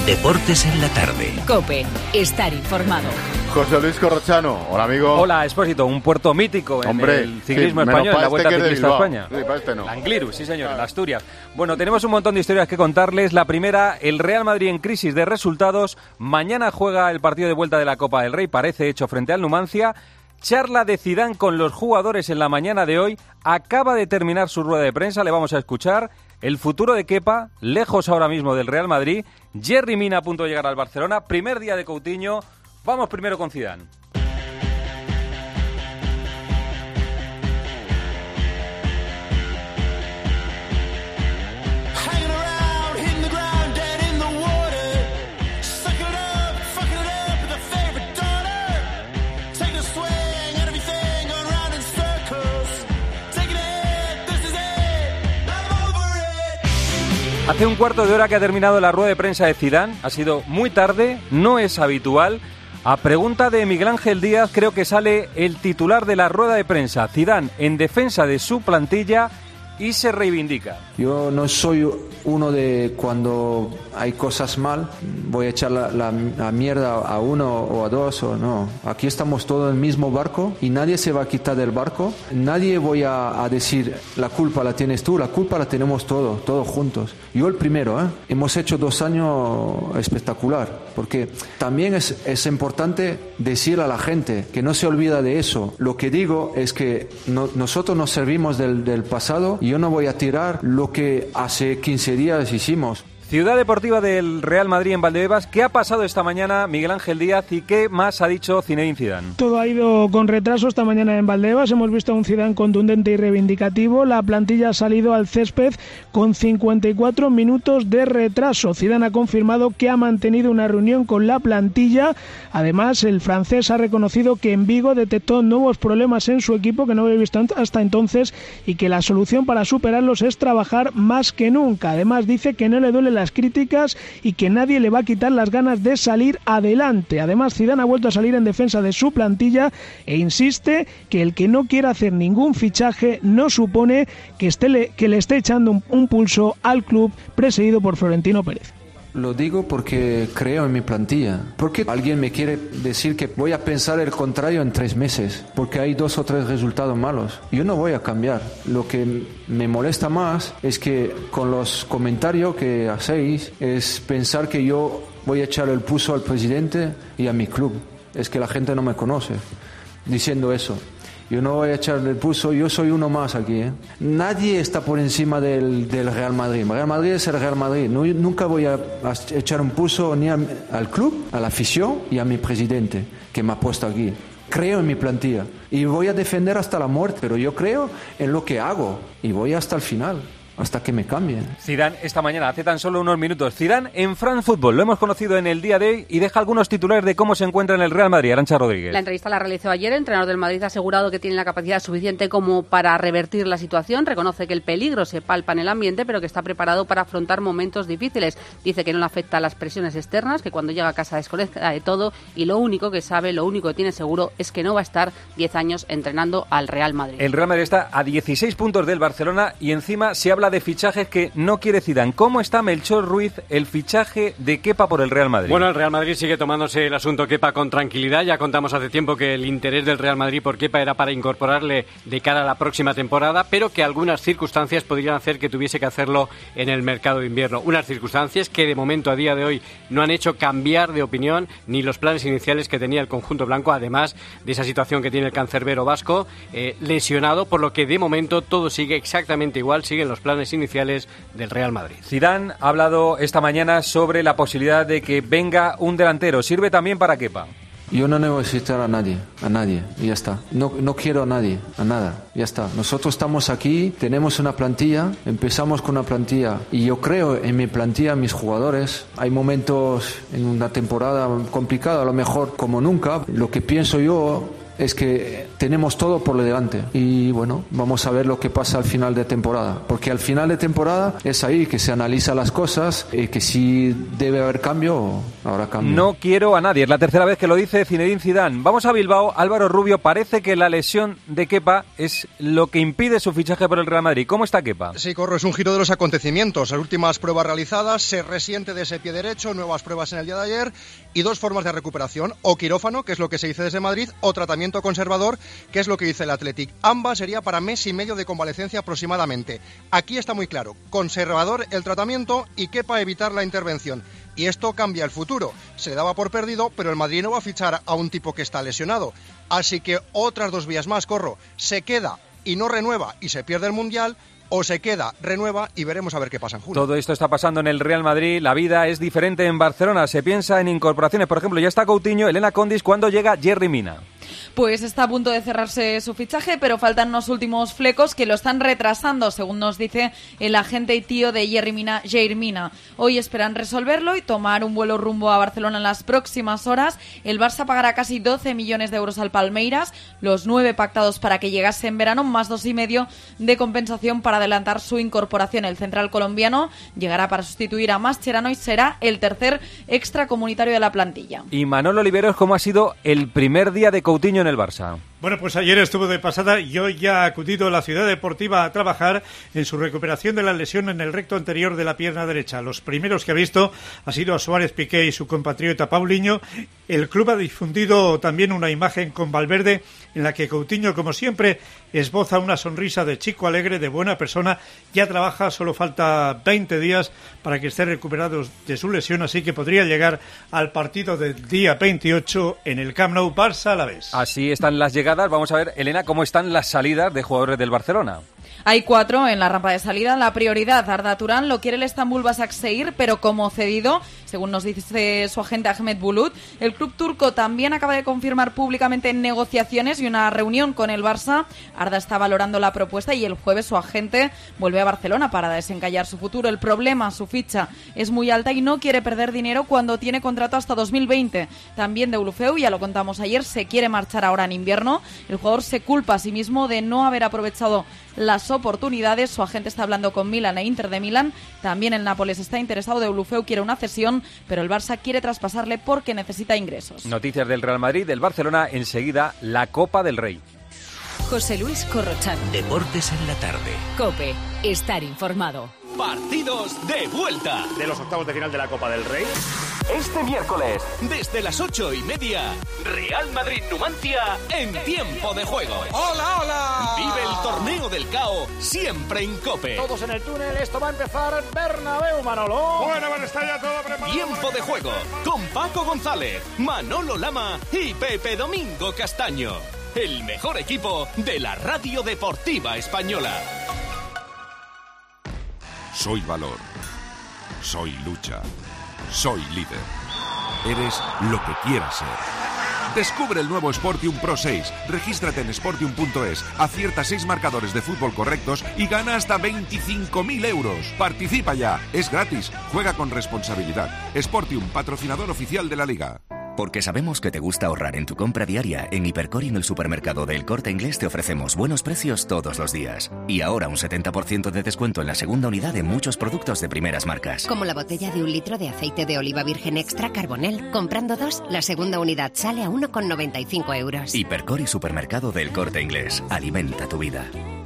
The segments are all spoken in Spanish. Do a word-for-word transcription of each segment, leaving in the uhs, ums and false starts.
Deportes en la tarde. COPE. Estar informado. José Luis Corrochano, hola amigo. Hola Expósito, un puerto mítico en Hombre, el ciclismo sí, español, en la este Vuelta Ciclista a España. Sí, para este no. Langliru, sí señor, en Asturias. Bueno, tenemos un montón de historias que contarles. La primera, el Real Madrid en crisis de resultados. Mañana juega el partido de vuelta de la Copa del Rey, parece hecho frente al Numancia. Charla de Zidane con los jugadores en la mañana de hoy. Acaba de terminar su rueda de prensa, le vamos a escuchar. El futuro de Kepa, lejos ahora mismo del Real Madrid. Yerry Mina a punto de llegar al Barcelona. Primer día de Coutinho. Vamos primero con Zidane. Hace un cuarto de hora que ha terminado la rueda de prensa de Zidane. Ha sido muy tarde, no es habitual. A pregunta de Miguel Ángel Díaz, creo que sale el titular de la rueda de prensa. Zidane en defensa de su plantilla y se reivindica. Yo no soy uno de cuando hay cosas mal, voy a echar la, la, la mierda a uno o a dos o no. Aquí estamos todos en el mismo barco y nadie se va a quitar del barco. Nadie voy a, a decir la culpa la tienes tú, la culpa la tenemos todos, todos juntos. Yo el primero, ¿eh? Hemos hecho dos años espectacular, porque también es, es importante decir a la gente que no se olvida de eso. Lo que digo es que no, nosotros nos servimos del, del pasado y yo no voy a tirar lo que hace quince días hicimos. Ciudad Deportiva del Real Madrid en Valdebebas. ¿Qué ha pasado esta mañana, Miguel Ángel Díaz, y qué más ha dicho Zinedine Zidane? Todo ha ido con retraso esta mañana en Valdebebas. Hemos visto a un Zidane contundente y reivindicativo. La plantilla ha salido al césped con cincuenta y cuatro minutos de retraso. Zidane ha confirmado que ha mantenido una reunión con la plantilla. Además, el francés ha reconocido que en Vigo detectó nuevos problemas en su equipo que no había visto hasta entonces y que la solución para superarlos es trabajar más que nunca. Además, dice que no le duele la las críticas y que nadie le va a quitar las ganas de salir adelante. Además, Zidane ha vuelto a salir en defensa de su plantilla e insiste que el que no quiera hacer ningún fichaje no supone que, esté, que le esté echando un, un pulso al club presidido por Florentino Pérez. Lo digo porque creo en mi plantilla. Porque alguien me quiere decir que voy a pensar el contrario en tres meses, porque hay dos o tres resultados malos. Yo no voy a cambiar. Lo que me molesta más es que con los comentarios que hacéis es pensar que yo voy a echar el pulso al presidente y a mi club. Es que la gente no me conoce diciendo eso. Yo no voy a echarle el pulso, yo soy uno más aquí. ¿eh? Nadie está por encima del, del Real Madrid. El Real Madrid es el Real Madrid. No, nunca voy a, a echar un pulso ni a, al club, a la afición y a mi presidente que me ha puesto aquí. Creo en mi plantilla y voy a defender hasta la muerte, pero yo creo en lo que hago y voy hasta el final. Hasta que me cambien. Zidane esta mañana, hace tan solo unos minutos. Zidane en France Football, lo hemos conocido en el día de hoy y deja algunos titulares de cómo se encuentra en el Real Madrid. Arantxa Rodríguez. La entrevista la realizó ayer. El entrenador del Madrid ha asegurado que tiene la capacidad suficiente como para revertir la situación. Reconoce que el peligro se palpa en el ambiente, pero que está preparado para afrontar momentos difíciles. Dice que no le afecta a las presiones externas, que cuando llega a casa desconecta de todo y lo único que sabe, lo único que tiene seguro es que no va a estar diez años entrenando al Real Madrid. El Real Madrid está a dieciséis puntos del Barcelona y encima se habla de fichajes que no quiere Zidane. ¿Cómo está Melchor Ruiz el fichaje de Kepa por el Real Madrid? Bueno, el Real Madrid sigue tomándose el asunto Kepa con tranquilidad. Ya contamos hace tiempo que el interés del Real Madrid por Kepa era para incorporarle de cara a la próxima temporada, pero que algunas circunstancias podrían hacer que tuviese que hacerlo en el mercado de invierno. Unas circunstancias que de momento a día de hoy no han hecho cambiar de opinión ni los planes iniciales que tenía el conjunto blanco, además de esa situación que tiene el cancerbero vasco eh, lesionado, por lo que de momento todo sigue exactamente igual, siguen los planes iniciales del Real Madrid. Zidane ha hablado esta mañana sobre la posibilidad de que venga un delantero. ¿Sirve también para Kepa? Yo no necesito a nadie, a nadie, y ya está. No, no quiero a nadie, a nada, ya está. Nosotros estamos aquí, tenemos una plantilla, empezamos con una plantilla, y yo creo en mi plantilla, en mis jugadores. Hay momentos en una temporada complicada, a lo mejor como nunca. Lo que pienso yo es que tenemos todo por delante y bueno, vamos a ver lo que pasa al final de temporada, porque al final de temporada es ahí que se analiza las cosas y que si debe haber cambio, habrá cambio. No quiero a nadie, es la tercera vez que lo dice Zinedine Zidane. Vamos a Bilbao. Álvaro Rubio, parece que la lesión de Kepa es lo que impide su fichaje por el Real Madrid. ¿Cómo está Kepa? Sí, Corro, es un giro de los acontecimientos. Las últimas pruebas realizadas, se resiente de ese pie derecho, nuevas pruebas en el día de ayer y dos formas de recuperación, o quirófano, que es lo que se dice desde Madrid, o tratamiento conservador, que es lo que dice el Athletic. Ambas sería para mes y medio de convalecencia aproximadamente. Aquí está muy claro, conservador el tratamiento y Kepa evitar la intervención. Y esto cambia el futuro. Se le daba por perdido, pero el Madrid no va a fichar a un tipo que está lesionado. Así que otras dos vías más, Corro. Se queda y no renueva y se pierde el Mundial, o se queda, renueva y veremos a ver qué pasa en junio. Todo esto está pasando en el Real Madrid. La vida es diferente en Barcelona. Se piensa en incorporaciones. Por ejemplo, ya está Coutinho, Elena Condis. ¿Cuándo llega Yerry Mina? Pues está a punto de cerrarse su fichaje, pero faltan unos últimos flecos que lo están retrasando, según nos dice el agente y tío de Yerry Mina, Jair Mina. Hoy esperan resolverlo y tomar un vuelo rumbo a Barcelona en las próximas horas. El Barça pagará casi doce millones de euros al Palmeiras, los nueve pactados para que llegase en verano, más dos y medio de compensación para adelantar su incorporación. El central colombiano llegará para sustituir a Mascherano y será el tercer extracomunitario de la plantilla. Y Manolo Oliveros, ¿cómo ha sido el primer día de Coutinho en el Barça? Bueno, pues ayer estuvo de pasada y hoy ya ha acudido a la Ciudad Deportiva a trabajar en su recuperación de la lesión en el recto anterior de la pierna derecha. Los primeros que ha visto ha sido a Suárez Piqué y su compatriota Paulinho. El club ha difundido también una imagen con Valverde en la que Coutinho, como siempre, esboza una sonrisa de chico alegre, de buena persona. Ya trabaja, solo falta veinte días para que esté recuperado de su lesión, así que podría llegar al partido del día veintiocho en el Camp Nou, Barça-Alavés. Así están las llegadas. Vamos a ver, Elena, cómo están las salidas de jugadores del Barcelona. Hay cuatro en la rampa de salida. La prioridad, Arda Turán, lo quiere el Estambul Başakşehir, pero como cedido, según nos dice su agente Ahmet Bulut. El club turco también acaba de confirmar públicamente negociaciones y una reunión con el Barça. Arda está valorando la propuesta y el jueves su agente vuelve a Barcelona para desencallar su futuro. El problema, su ficha es muy alta y no quiere perder dinero cuando tiene contrato hasta dos mil veinte. También de Deulofeu, ya lo contamos ayer, se quiere marchar ahora en invierno. El jugador se culpa a sí mismo de no haber aprovechado las oportunidades. Su agente está hablando con Milan e Inter de Milán. También el Nápoles está interesado. Deulofeu quiere una cesión, pero el Barça quiere traspasarle porque necesita ingresos. Noticias del Real Madrid, del Barcelona, enseguida la Copa del Rey. José Luis Corrochano. Deportes en la tarde. COPE. Estar informado. Partidos de vuelta. De los octavos de final de la Copa del Rey. Este miércoles, desde las ocho y media, Real Madrid-Numancia en tiempo de juego. ¡Hola, hola! Vive el torneo del C A O siempre en COPE. Todos en el túnel, esto va a empezar Bernabéu, Manolo. Bueno, bueno, está ya todo preparado. Tiempo de juego con Paco González, Manolo Lama y Pepe Domingo Castaño. El mejor equipo de la Radio Deportiva Española. Soy valor. Soy lucha. Soy líder. Eres lo que quieras ser. Descubre el nuevo Sportium Pro seis. Regístrate en sportium punto es, acierta seis marcadores de fútbol correctos y gana hasta veinticinco mil euros. Participa ya, es gratis. Juega con responsabilidad. Sportium, patrocinador oficial de la Liga. Porque sabemos que te gusta ahorrar en tu compra diaria, en Hipercor y en el supermercado del Corte Inglés te ofrecemos buenos precios todos los días. Y ahora un setenta por ciento de descuento en la segunda unidad de muchos productos de primeras marcas. Como la botella de un litro de aceite de oliva virgen extra Carbonel. Comprando dos, la segunda unidad sale a uno con noventa y cinco euros. Hipercor y supermercado del Corte Inglés. Alimenta tu vida.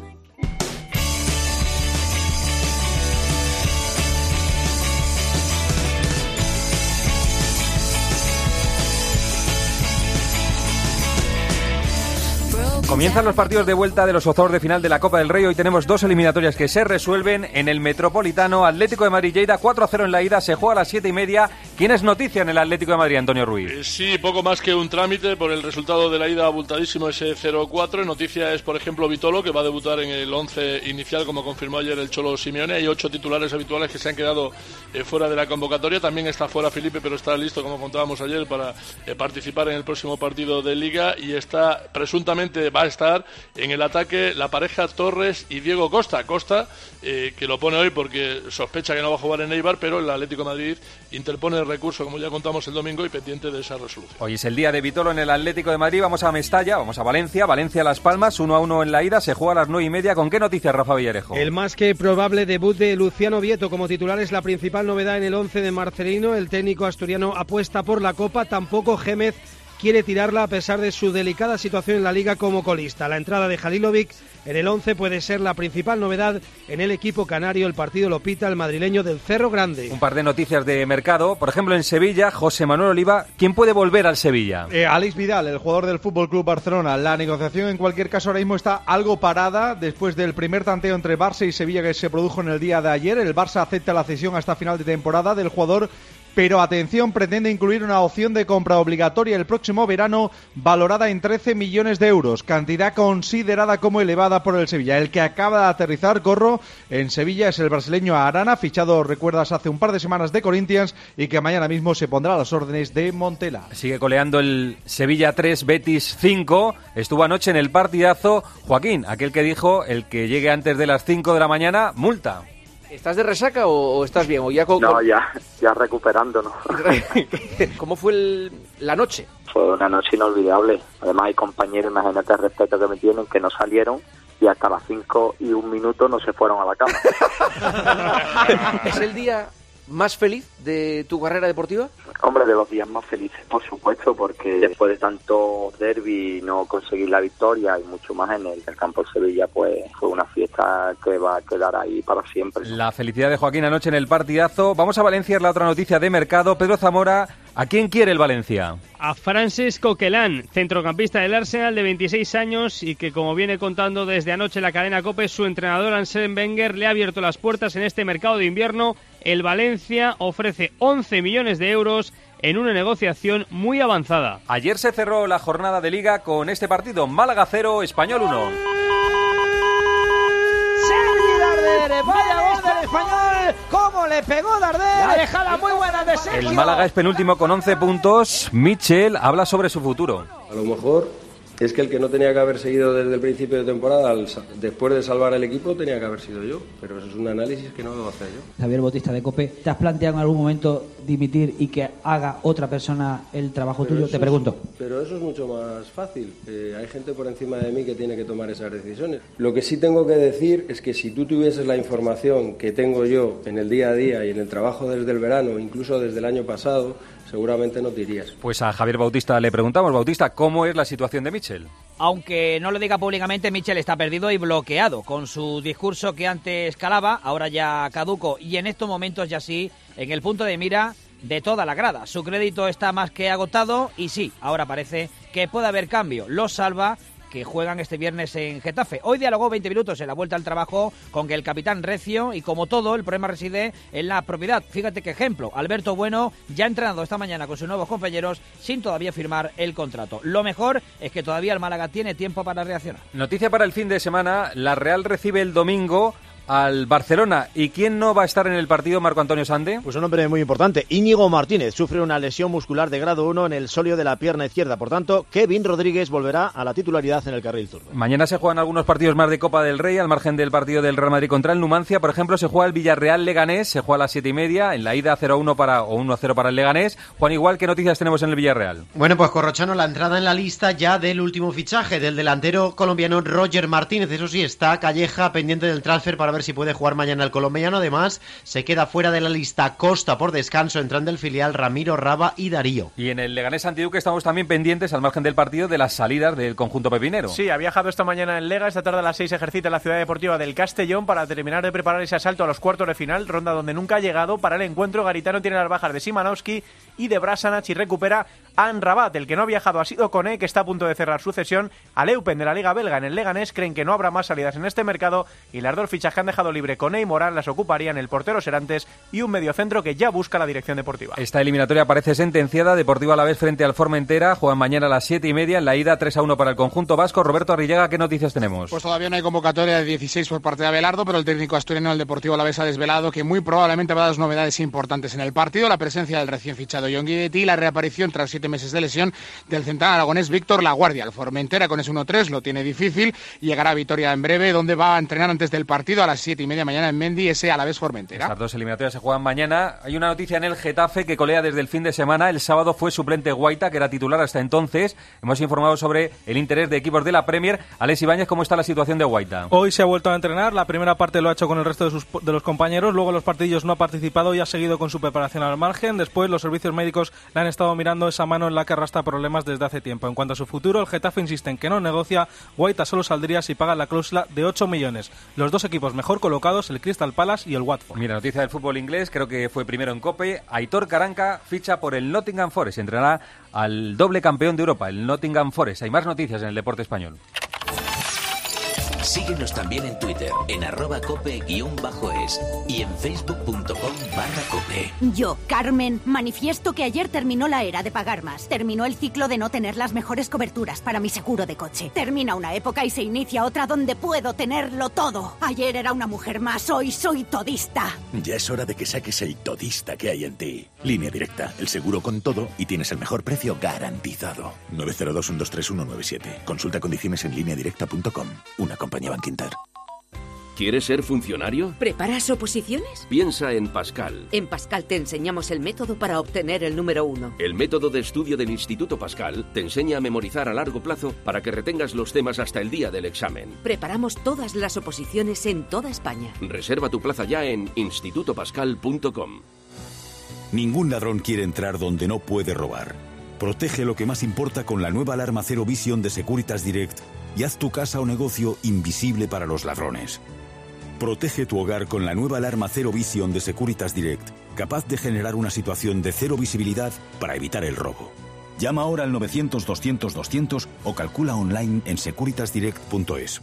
Comienzan los partidos de vuelta de los octavos de final de la Copa del Rey. Hoy tenemos dos eliminatorias que se resuelven en el Metropolitano. Atlético de Madrid, Lleida, cuatro a cero en la ida. Se juega a las siete y media. ¿Quién es noticia en el Atlético de Madrid, Antonio Ruiz? Eh, sí, poco más que un trámite por el resultado de la ida abultadísimo, ese cero cuatro. Noticia es, por ejemplo, Vitolo, que va a debutar en el once inicial, como confirmó ayer el Cholo Simeone. Hay ocho titulares habituales que se han quedado eh, fuera de la convocatoria. También está fuera Felipe, pero está listo, como contábamos ayer, para eh, participar en el próximo partido de Liga. Y está presuntamente va a estar en el ataque la pareja Torres y Diego Costa. Costa, eh, que lo pone hoy porque sospecha que no va a jugar en Eibar, pero el Atlético de Madrid interpone el recurso, como ya contamos el domingo, y pendiente de esa resolución. Hoy es el día de Vitolo en el Atlético de Madrid. Vamos a Mestalla, vamos a Valencia, Valencia Las Palmas, uno a uno en la ida, se juega a las nueve y media. ¿Con qué noticias, Rafa Villarejo? El más que probable debut de Luciano Vieto como titular es la principal novedad en el once de Marcelino. El técnico asturiano apuesta por la Copa, tampoco Gémez quiere tirarla a pesar de su delicada situación en la Liga como colista. La entrada de Halilovic en el once puede ser la principal novedad en el equipo canario. El partido lo pita el madrileño del Cerro Grande. Un par de noticias de mercado. Por ejemplo, en Sevilla, José Manuel Oliva. ¿Quién puede volver al Sevilla? Eh, Alex Vidal, el jugador del F C Barcelona. La negociación, en cualquier caso, ahora mismo está algo parada después del primer tanteo entre Barça y Sevilla que se produjo en el día de ayer. El Barça acepta la cesión hasta final de temporada del jugador, pero atención, pretende incluir una opción de compra obligatoria el próximo verano valorada en trece millones de euros, cantidad considerada como elevada por el Sevilla. El que acaba de aterrizar, Corro, en Sevilla es el brasileño Arana, fichado, recuerdas, hace un par de semanas de Corinthians y que mañana mismo se pondrá a las órdenes de Montela. Sigue coleando el Sevilla tres, Betis cinco. Estuvo anoche en el partidazo Joaquín, aquel que dijo el que llegue antes de las cinco de la mañana, multa. ¿Estás de resaca o, o estás bien? O ya con, no, con... ya, ya recuperándonos. ¿Cómo fue el, la noche? Fue una noche inolvidable. Además hay compañeros, imagínate el respeto que me tienen, que no salieron y hasta las cinco y un minuto no se fueron a la cama. ¿Es el día más feliz de tu carrera deportiva? Hombre, de los días más felices, por supuesto, porque después de tanto derbi no conseguir la victoria y mucho más en el, el campo de Sevilla, pues fue una fiesta que va a quedar ahí para siempre. La felicidad de Joaquín anoche en el partidazo. Vamos a Valencia, es la otra noticia de mercado. Pedro Zamora, ¿a quién quiere el Valencia? A Francis Coquelin, centrocampista del Arsenal de veintiséis años y que, como viene contando desde anoche la cadena COPE, su entrenador Arsène Wenger le ha abierto las puertas en este mercado de invierno. El Valencia ofrece once millones de euros en una negociación muy avanzada. Ayer se cerró la jornada de Liga con este partido, Málaga cero, Español uno. Sergi Darder, vaya gol del Español, cómo le pegó Darder, la dejada muy buena de Sergio. El Málaga es penúltimo con once puntos. Michel habla sobre su futuro. A lo mejor es que el que no tenía que haber seguido desde el principio de temporada, al, después de salvar el equipo, tenía que haber sido yo. Pero eso es un análisis que no debo hacer yo. Javier Bautista de COPE, ¿te has planteado en algún momento dimitir y que haga otra persona el trabajo pero tuyo? Te pregunto. Es, pero eso es mucho más fácil. Eh, hay gente por encima de mí que tiene que tomar esas decisiones. Lo que sí tengo que decir es que si tú tuvieses la información que tengo yo en el día a día y en el trabajo desde el verano, incluso desde el año pasado, seguramente no te irías. Pues a Javier Bautista le preguntamos, Bautista, ¿cómo es la situación de Michel? Aunque no lo diga públicamente, Michel está perdido y bloqueado con su discurso que antes calaba, ahora ya caduco y en estos momentos ya sí, en el punto de mira de toda la grada. Su crédito está más que agotado y sí, ahora parece que puede haber cambio. Lo salva que juegan este viernes en Getafe. Hoy dialogó veinte minutos en la vuelta al trabajo con el capitán Recio y, como todo, el problema reside en la propiedad. Fíjate qué ejemplo. Alberto Bueno ya ha entrenado esta mañana con sus nuevos compañeros sin todavía firmar el contrato. Lo mejor es que todavía el Málaga tiene tiempo para reaccionar. Noticia para el fin de semana. La Real recibe el domingo al Barcelona. ¿Y quién no va a estar en el partido, Marco Antonio Sande? Pues un hombre muy importante, Íñigo Martínez, sufre una lesión muscular de grado uno en el sóleo de la pierna izquierda. Por tanto, Kevin Rodríguez volverá a la titularidad en el carril zurdo. Mañana se juegan algunos partidos más de Copa del Rey, al margen del partido del Real Madrid contra el Numancia. Por ejemplo, se juega el Villarreal-Leganés, se juega a las siete y media, en la ida cero a uno para, o uno a cero para el Leganés. Juan, igual, ¿qué noticias tenemos en el Villarreal? Bueno, pues Corrochano, la entrada en la lista ya del último fichaje, del delantero colombiano Roger Martínez. Eso sí, está Calleja pendiente del transfer para ver si puede jugar mañana el colombiano. Además, se queda fuera de la lista Costa por descanso, entran del filial Ramiro, Raba y Darío. Y en el Leganés Antiduque estamos también pendientes, al margen del partido, de las salidas del conjunto pepinero. Sí, ha viajado esta mañana en Lega, esta tarde a las seis ejercita en la ciudad deportiva del Castellón para terminar de preparar ese asalto a los cuartos de final, ronda donde nunca ha llegado. Para el encuentro, Garitano tiene las bajas de Simanowski y de Brasanac y recupera a Anrabat. El que no ha viajado ha sido Koné, que está a punto de cerrar su cesión al Eupen de la Liga Belga. En el Leganés creen que no habrá más salidas en este mercado y las dos fichas que han dejado libre Koné y Morán las ocuparían el portero Serantes y un mediocentro que ya busca la dirección deportiva. Esta eliminatoria parece sentenciada. Deportivo Alavés frente al Formentera, juegan mañana a las siete y media, en la ida tres a uno para el conjunto vasco. Roberto Arrillaga, ¿qué noticias tenemos? Pues todavía no hay convocatoria de dieciséis por parte de Abelardo, pero el técnico asturiano del Deportivo Alavés ha desvelado que muy probablemente habrá dos novedades importantes en el partido: la presencia del recién fichado John Guidetti y la reaparición tras siete siete meses de lesión del central aragonés Víctor Laguardia. El Formentera con ese uno tres lo tiene difícil y llegará a Vitoria en breve, donde va a entrenar antes del partido a las siete y media mañana en Mendy, ese Alavés Formentera. Las dos eliminatorias se juegan mañana. Hay una noticia en el Getafe que colea desde el fin de semana. El sábado fue suplente Guaita, que era titular hasta entonces. Hemos informado sobre el interés de equipos de la Premier. Alex Ibáñez, ¿cómo está la situación de Guaita? Hoy se ha vuelto a entrenar. La primera parte lo ha hecho con el resto de, sus, de los compañeros. Luego en los partidillos no ha participado y ha seguido con su preparación al margen. Después los servicios médicos le han estado mirando esa mano en la que arrastra problemas desde hace tiempo. En cuanto a su futuro, el Getafe insiste en que no negocia. Guaita solo saldría si paga la cláusula de ocho millones. Los dos equipos mejor colocados, el Crystal Palace y el Watford. Mira, noticia del fútbol inglés, creo que fue primero en COPE. Aitor Karanka ficha por el Nottingham Forest. Entrenará al doble campeón de Europa, el Nottingham Forest. Hay más noticias en el deporte español. Síguenos también en Twitter, en arroba cope guión bajo es y en facebook.com barra cope. Yo, Carmen, manifiesto que ayer terminó la era de pagar más. Terminó el ciclo de no tener las mejores coberturas para mi seguro de coche. Termina una época y se inicia otra donde puedo tenerlo todo. Ayer era una mujer más, hoy soy todista. Ya es hora de que saques el todista que hay en ti. Línea Directa, el seguro con todo y tienes el mejor precio garantizado. nueve cero dos, uno dos tres, uno nueve siete. Consulta condiciones en línea directa punto com. Una compañía Bankinter. ¿Quieres ser funcionario? ¿Preparas oposiciones? Piensa en Pascal. En Pascal te enseñamos el método para obtener el número uno. El método de estudio del Instituto Pascal te enseña a memorizar a largo plazo para que retengas los temas hasta el día del examen. Preparamos todas las oposiciones en toda España. Reserva tu plaza ya en instituto pascal punto com. Ningún ladrón quiere entrar donde no puede robar. Protege lo que más importa con la nueva alarma Zero Vision de Securitas Direct y haz tu casa o negocio invisible para los ladrones. Protege tu hogar con la nueva alarma Zero Vision de Securitas Direct, capaz de generar una situación de cero visibilidad para evitar el robo. Llama ahora al novecientos, doscientos, doscientos o calcula online en securitas direct punto es.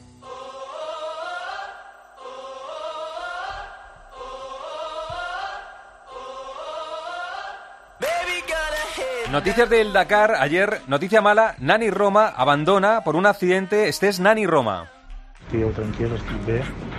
Noticias del Dakar. Ayer, noticia mala, Nani Roma abandona por un accidente. Este es Nani Roma. Tío, tranquilo, estoy bien.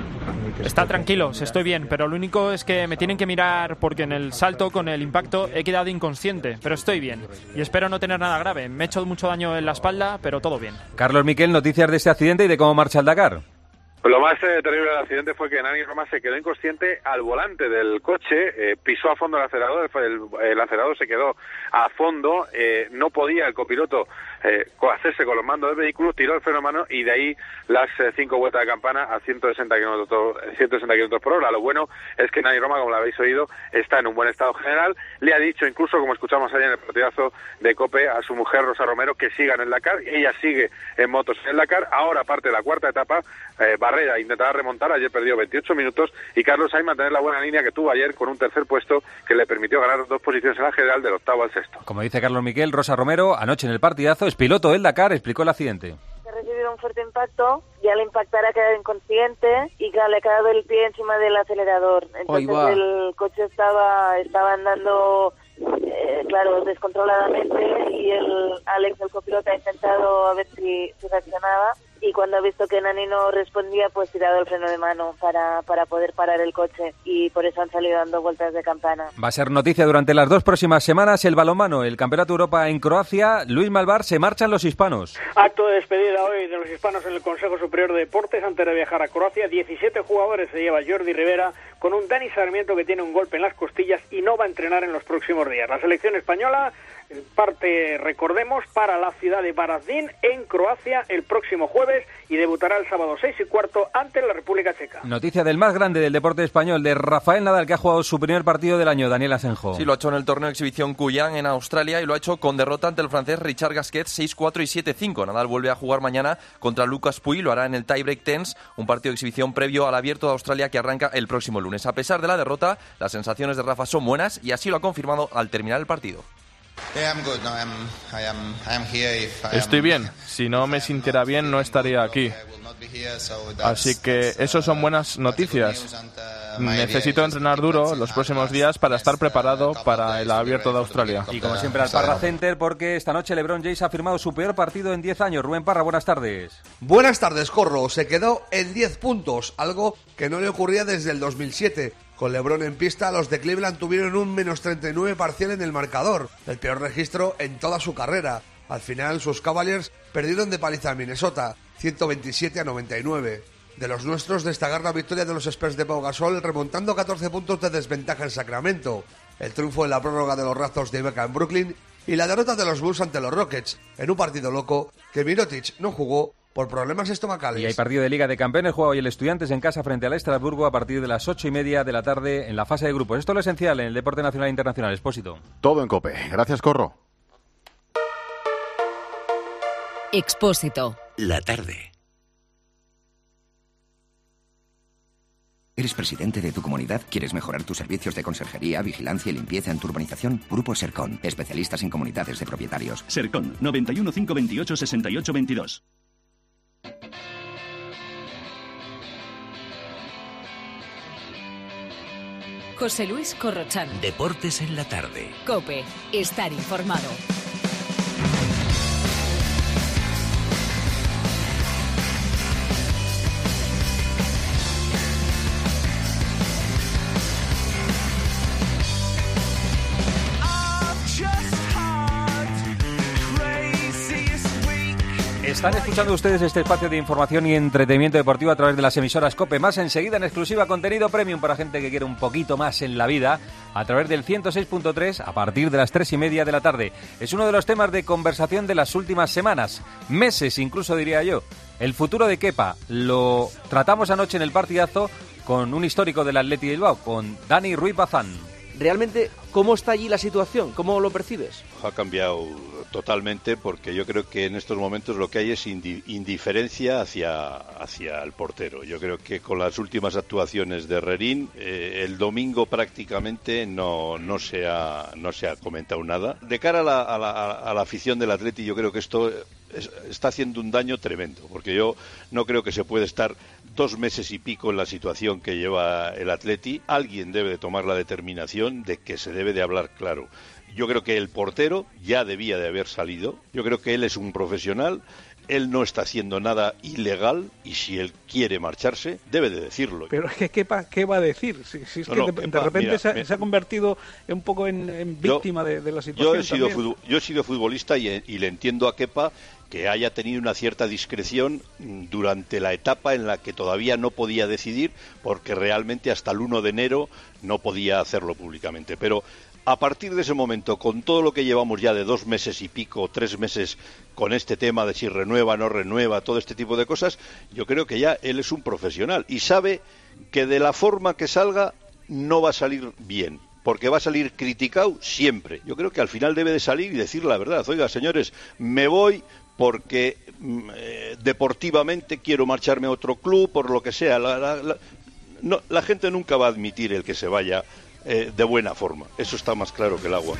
Está tranquilo, estoy bien, pero lo único es que me tienen que mirar porque en el salto con el impacto he quedado inconsciente, pero estoy bien y espero no tener nada grave. Me he hecho mucho daño en la espalda, pero todo bien. Carlos Miquel, noticias de este accidente y de cómo marcha el Dakar. Lo más eh, terrible del accidente fue que Nani Roma se quedó inconsciente al volante del coche, eh, pisó a fondo el acelerador, el, el acelerador se quedó a fondo, eh, no podía el copiloto eh, hacerse con los mandos del vehículo, tiró el freno a mano y de ahí las eh, cinco vueltas de campana a ciento sesenta kilómetros por hora. Lo bueno es que Nani Roma, como lo habéis oído, está en un buen estado general. Le ha dicho, incluso como escuchamos ayer en el partidazo de COPE, a su mujer Rosa Romero que sigan en el Dakar. Ella sigue en motos en el Dakar. Ahora parte de la cuarta etapa, eh, Barrera intentará remontar. Ayer perdió veintiocho minutos y Carlos Sainz mantener la buena línea que tuvo ayer con un tercer puesto que le permitió ganar dos posiciones en la general del octavo al sexto. Como dice Carlos Miquel, Rosa Romero anoche en el partidazo es piloto del Dakar, explicó el accidente. Ha recibido un fuerte impacto y al impactar ha quedado inconsciente y que le ha quedado el pie encima del acelerador. Entonces el coche estaba estaba andando eh, claro, descontroladamente y el Alex, el copiloto, ha intentado a ver si, si reaccionaba y cuando ha visto que Nani no respondía, pues tirado el freno de mano para, para poder parar el coche y por eso han salido dando vueltas de campana. Va a ser noticia durante las dos próximas semanas el balonmano, el Campeonato de Europa en Croacia. Luis Malvar, se marchan los hispanos. Acto de despedida hoy de los hispanos en el Consejo Superior de Deportes antes de viajar a Croacia. diecisiete jugadores se lleva Jordi Rivera con un Dani Sarmiento que tiene un golpe en las costillas y no va a entrenar en los próximos días. La selección española parte, recordemos, para la ciudad de Varaždin en Croacia el próximo jueves y debutará el sábado seis y cuarto ante la República Checa. Noticia del más grande del deporte español, de Rafael Nadal, que ha jugado su primer partido del año. Daniel Asenjo. Sí, lo ha hecho en el torneo de exhibición Kuyang en Australia y lo ha hecho con derrota ante el francés Richard Gasquet seis cuatro y siete cinco. Nadal vuelve a jugar mañana contra Lucas Pouille, lo hará en el tiebreak tens, un partido de exhibición previo al Abierto de Australia que arranca el próximo lunes. A pesar de la derrota, las sensaciones de Rafa son buenas y así lo ha confirmado al terminar el partido. Estoy bien. Si no me sintiera bien, no estaría aquí. Así que eso son buenas noticias. Necesito entrenar duro los próximos días para estar preparado para el Abierto de Australia. Y como siempre al Parra Center, porque esta noche LeBron James ha firmado su peor partido en diez años. Rubén Parra, buenas tardes. Buenas tardes, Corro. Se quedó en diez puntos, algo que no le ocurría desde el dos mil siete. Con LeBron en pista, los de Cleveland tuvieron un menos treinta y nueve parcial en el marcador, el peor registro en toda su carrera. Al final, sus Cavaliers perdieron de paliza a Minnesota, ciento veintisiete a noventa y nueve. De los nuestros, destacar la victoria de los Spurs de Pau Gasol, remontando catorce puntos de desventaja en Sacramento, el triunfo en la prórroga de los Raptors de Ibaka en Brooklyn y la derrota de los Bulls ante los Rockets, en un partido loco que Mirotic no jugó por problemas estomacales. Y hay partido de Liga de Campeones, juega hoy el Estudiantes en casa frente al Estrasburgo a partir de las ocho y media de la tarde en la fase de grupos. Esto es lo esencial en el deporte nacional e internacional. Expósito. Todo en COPE. Gracias, Corro. Expósito. La tarde. ¿Eres presidente de tu comunidad? ¿Quieres mejorar tus servicios de conserjería, vigilancia y limpieza en tu urbanización? Grupo Sercon, especialistas en comunidades de propietarios. Sercon, noventa y uno, cinco veintiocho, sesenta y ocho veintidós. José Luis Corrochán. Deportes en la tarde. COPE. Estar informado. Están escuchando ustedes este espacio de información y entretenimiento deportivo a través de las emisoras COPE. Más enseguida en exclusiva contenido premium para gente que quiere un poquito más en la vida a través del ciento seis punto tres a partir de las tres y media de la tarde. Es uno de los temas de conversación de las últimas semanas, meses incluso diría yo. El futuro de Kepa lo tratamos anoche en el partidazo con un histórico del Athletic de Bilbao, con Dani Ruiz Bazán. Realmente, ¿cómo está allí la situación? ¿Cómo lo percibes? Ha cambiado totalmente porque yo creo que en estos momentos lo que hay es indi- indiferencia hacia, hacia el portero. Yo creo que con las últimas actuaciones de Herrerín, eh, el domingo prácticamente no, no, se ha, no se ha comentado nada. De cara a la, a la, a la afición del Atleti, yo creo que esto es, está haciendo un daño tremendo, porque yo no creo que se puede estar dos meses y pico en la situación que lleva el Atleti. Alguien debe de tomar la determinación de que se debe de hablar claro. Yo creo que el portero ya debía de haber salido. Yo creo que él es un profesional. Él no está haciendo nada ilegal y si él quiere marcharse, debe de decirlo. Pero es que, ¿qué, qué va a decir? Si, si es no, que no, de, Kepa, de repente mira, se, ha, me, se ha convertido un poco en, en víctima yo, de, de la situación. Yo he, sido también. yo he sido futbolista y, y le entiendo a Kepa que haya tenido una cierta discreción durante la etapa en la que todavía no podía decidir, porque realmente hasta el uno de enero no podía hacerlo públicamente. Pero a partir de ese momento, con todo lo que llevamos ya de dos meses y pico, tres meses con este tema de si renueva, no renueva, todo este tipo de cosas, yo creo que ya él es un profesional y sabe que de la forma que salga no va a salir bien, porque va a salir criticado siempre. Yo creo que al final debe de salir y decir la verdad. Oiga, señores, me voy porque eh, deportivamente quiero marcharme a otro club, por lo que sea. La, la, la, no, la gente nunca va a admitir el que se vaya Eh, de buena forma. Eso está más claro que el agua.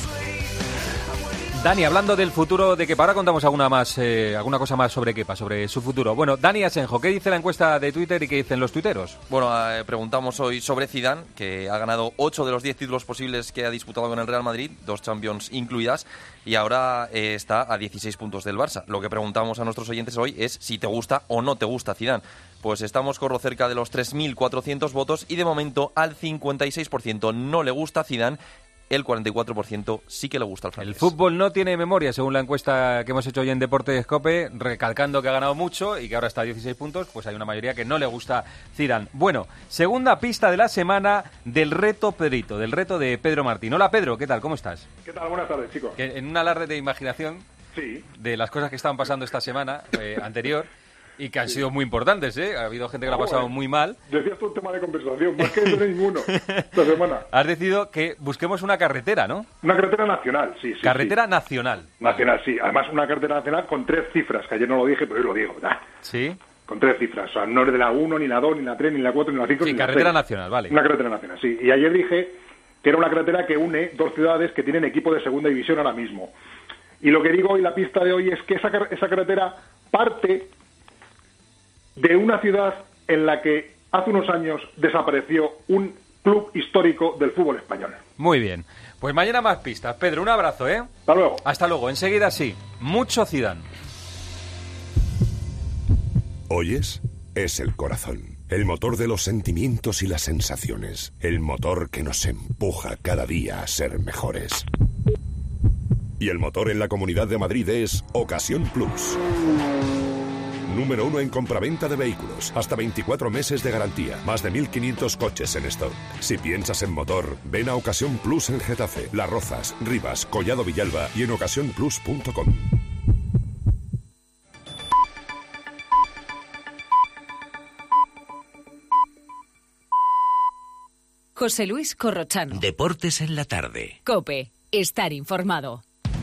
Dani, hablando del futuro de Kepa, ahora contamos alguna más, eh, alguna cosa más sobre Kepa, sobre su futuro. Bueno, Dani Asenjo, ¿qué dice la encuesta de Twitter y qué dicen los tuiteros? Bueno, eh, preguntamos hoy sobre Zidane, que ha ganado ocho de los diez títulos posibles que ha disputado con el Real Madrid, dos Champions incluidas, y ahora eh, está a dieciséis puntos del Barça. Lo que preguntamos a nuestros oyentes hoy es si te gusta o no te gusta Zidane. Pues estamos, Corro, cerca de los tres mil cuatrocientos votos y de momento al cincuenta y seis por ciento no le gusta Zidane. El cuarenta y cuatro por ciento sí que le gusta al francés. El fútbol no tiene memoria, según la encuesta que hemos hecho hoy en Deportes COPE, recalcando que ha ganado mucho y que ahora está a dieciséis puntos, pues hay una mayoría que no le gusta Zidane. Bueno, segunda pista de la semana del reto Pedrito, del reto de Pedro Martín. Hola Pedro, ¿qué tal? ¿Cómo estás? ¿Qué tal? Buenas tardes, chicos. Que en un alarde de imaginación, sí, de las cosas que estaban pasando esta semana eh, anterior, y que han sí. sido muy importantes, ¿eh? Ha habido gente que lo ha pasado muy mal. Decías tú un tema de conversación, más que de ninguno esta semana. Has decidido que busquemos una carretera, ¿no? Una carretera nacional, sí, sí. Carretera sí. nacional. Nacional, sí. Además, una carretera nacional con tres cifras, que ayer no lo dije, pero hoy lo digo. ¿verdad? Sí. Con tres cifras. O sea, no es de la uno, ni la dos, ni la tres, ni la cuatro, ni la cinco, sí, ni la seis. carretera nacional, vale. Una carretera nacional, sí. Y ayer dije que era una carretera que une dos ciudades que tienen equipo de segunda división ahora mismo. Y lo que digo hoy, la pista de hoy, es que esa, esa carretera parte de una ciudad en la que hace unos años desapareció un club histórico del fútbol español. Muy bien. Pues mañana más pistas. Pedro, un abrazo, ¿eh? Hasta luego. Hasta luego. Enseguida sí. Mucho Zidane. ¿Oyes? Es el corazón. El motor de los sentimientos y las sensaciones. El motor que nos empuja cada día a ser mejores. Y el motor en la Comunidad de Madrid es Ocasión Plus. Número uno en compraventa de vehículos. Hasta veinticuatro meses de garantía. Más de mil quinientos coches en stock. Si piensas en motor, ven a Ocasión Plus en Getafe, Las Rozas, Rivas, Collado Villalba y en ocasión plus punto com. José Luis Corrochano. Deportes en la tarde. COPE. Estar informado.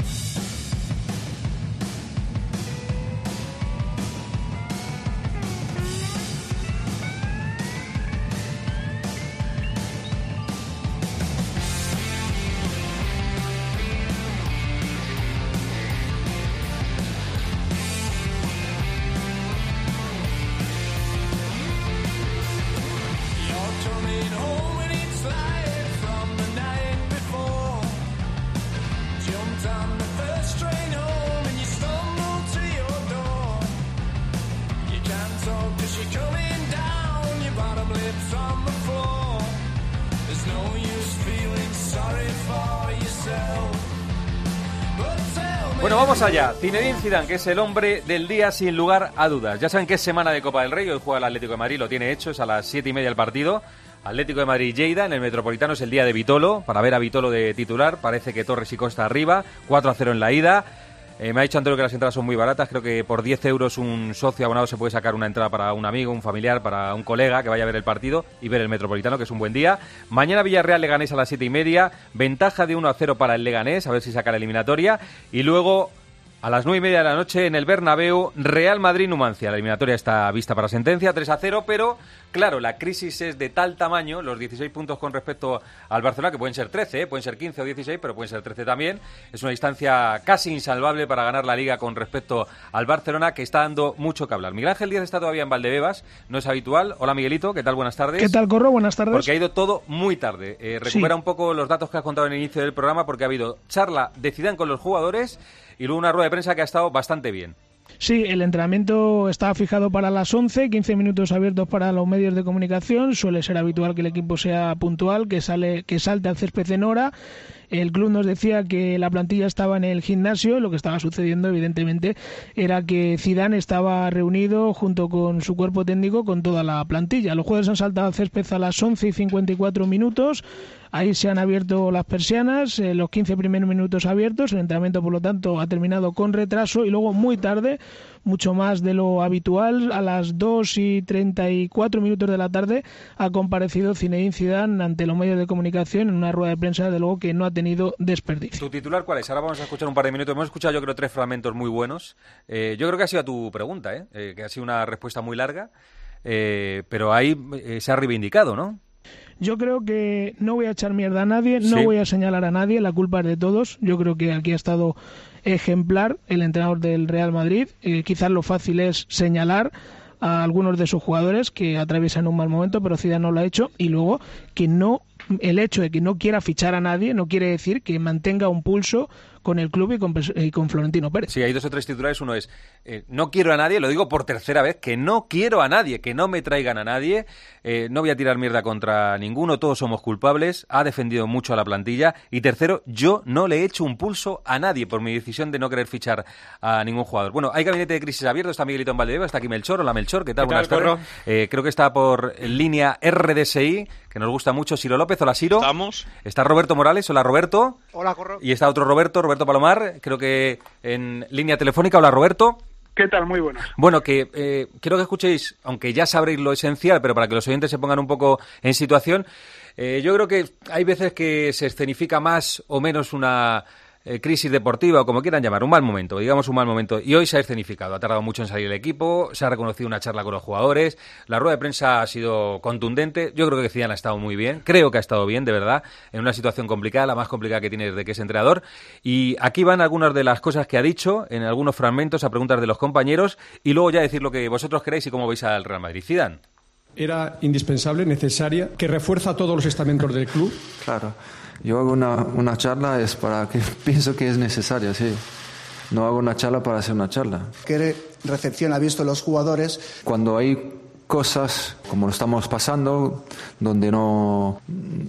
Bueno, vamos allá. Zinedine Zidane, que es el hombre del día sin lugar a dudas. Ya saben que es semana de Copa del Rey. Hoy juega el Atlético de Madrid, lo tiene hecho. Es a las siete y media el partido. Atlético de Madrid-Lleida, en el Metropolitano es el día de Vitolo. Para ver a Vitolo de titular. Parece que Torres y Costa arriba. cuatro a cero en la ida. Eh, me ha dicho Antonio que las entradas son muy baratas. Creo que por diez euros un socio abonado se puede sacar una entrada para un amigo, un familiar, para un colega que vaya a ver el partido y ver el Metropolitano, que es un buen día. Mañana Villarreal-Leganés a las siete y media. Ventaja de uno a cero para el Leganés, a ver si saca la eliminatoria. Y luego, a las nueve y media de la noche, en el Bernabéu, Real Madrid-Numancia. La eliminatoria está vista para sentencia, tres a cero, pero claro, la crisis es de tal tamaño, los dieciséis puntos con respecto al Barcelona, que pueden ser trece, ¿eh? Pueden ser quince o dieciséis, pero pueden ser trece también. Es una distancia casi insalvable para ganar la Liga con respecto al Barcelona, que está dando mucho que hablar. Miguel Ángel Díaz está todavía en Valdebebas, no es habitual. Hola, Miguelito, ¿qué tal? Buenas tardes. ¿Qué tal, Corro? Buenas tardes. Porque ha ido todo muy tarde. Eh, recupera Sí. un poco los datos que has contado en el inicio del programa, porque ha habido charla de Zidane con los jugadores y luego una rueda de prensa que ha estado bastante bien. Sí, el entrenamiento estaba fijado para las once, quince minutos abiertos para los medios de comunicación. Suele ser habitual que el equipo sea puntual, que sale, que salte al césped en hora. El club nos decía que la plantilla estaba en el gimnasio. Lo que estaba sucediendo, evidentemente, era que Zidane estaba reunido junto con su cuerpo técnico con toda la plantilla. Los jugadores han saltado al césped a las once y cincuenta y cuatro minutos. Ahí se han abierto las persianas, eh, los quince primeros minutos abiertos. El entrenamiento, por lo tanto, ha terminado con retraso y luego muy tarde, mucho más de lo habitual, a las dos y treinta y cuatro minutos de la tarde, ha comparecido Zinedine Zidane ante los medios de comunicación en una rueda de prensa, de luego, que no ha tenido desperdicio. ¿Tu titular cuál es? Ahora vamos a escuchar un par de minutos. Hemos escuchado, yo creo, tres fragmentos muy buenos. Eh, yo creo que ha sido a tu pregunta, ¿eh? Eh, que ha sido una respuesta muy larga, eh, pero ahí eh, se ha reivindicado, ¿no? Yo creo que no voy a echar mierda a nadie, no Sí. voy a señalar a nadie, la culpa es de todos. Yo creo que aquí ha estado ejemplar el entrenador del Real Madrid. Eh, quizás lo fácil es señalar a algunos de sus jugadores que atraviesan un mal momento, pero Zidane no lo ha hecho. Y luego, que no, el hecho de que no quiera fichar a nadie no quiere decir que mantenga un pulso con el club y con, y con Florentino Pérez. Sí, hay dos o tres titulares. Uno es, eh, no quiero a nadie, lo digo por tercera vez, que no quiero a nadie, que no me traigan a nadie, eh, no voy a tirar mierda contra ninguno, todos somos culpables, ha defendido mucho a la plantilla. Y tercero, yo no le he hecho un pulso a nadie por mi decisión de no querer fichar a ningún jugador. Bueno, hay gabinete de crisis abierto, está Miguelito en Valdebebas, está aquí Melchor. Hola, Melchor, ¿qué tal? ¿Qué Buenas tal, tardes. Eh, creo que está por línea R D S I, que nos gusta mucho, Ciro López. Hola, Ciro. ¿Estamos? Está Roberto Morales. Hola, Roberto. Hola, Corro. Y está otro Roberto, Roberto Palomar, creo que en línea telefónica. Hola, Roberto. ¿Qué tal? Muy buenas. Bueno, que eh, quiero que escuchéis, aunque ya sabréis lo esencial, pero para que los oyentes se pongan un poco en situación, eh, yo creo que hay veces que se escenifica más o menos una eh, crisis deportiva, o como quieran llamar, un mal momento, digamos un mal momento, y hoy se ha escenificado. Ha tardado mucho en salir el equipo, se ha reconocido una charla con los jugadores, la rueda de prensa ha sido contundente. Yo creo que Zidane ha estado muy bien, creo que ha estado bien, de verdad, en una situación complicada, la más complicada que tiene desde que es entrenador. Y aquí van algunas de las cosas que ha dicho, en algunos fragmentos, a preguntas de los compañeros, y luego ya decir lo que vosotros queréis y cómo veis al Real Madrid. Zidane. era indispensable, necesaria, que refuerza a todos los estamentos del club. Claro, yo hago una, una charla es para que pienso que es necesaria, sí. No hago una charla para hacer una charla. ¿Qué recepción ha visto los jugadores? Cuando hay cosas como lo estamos pasando, donde no,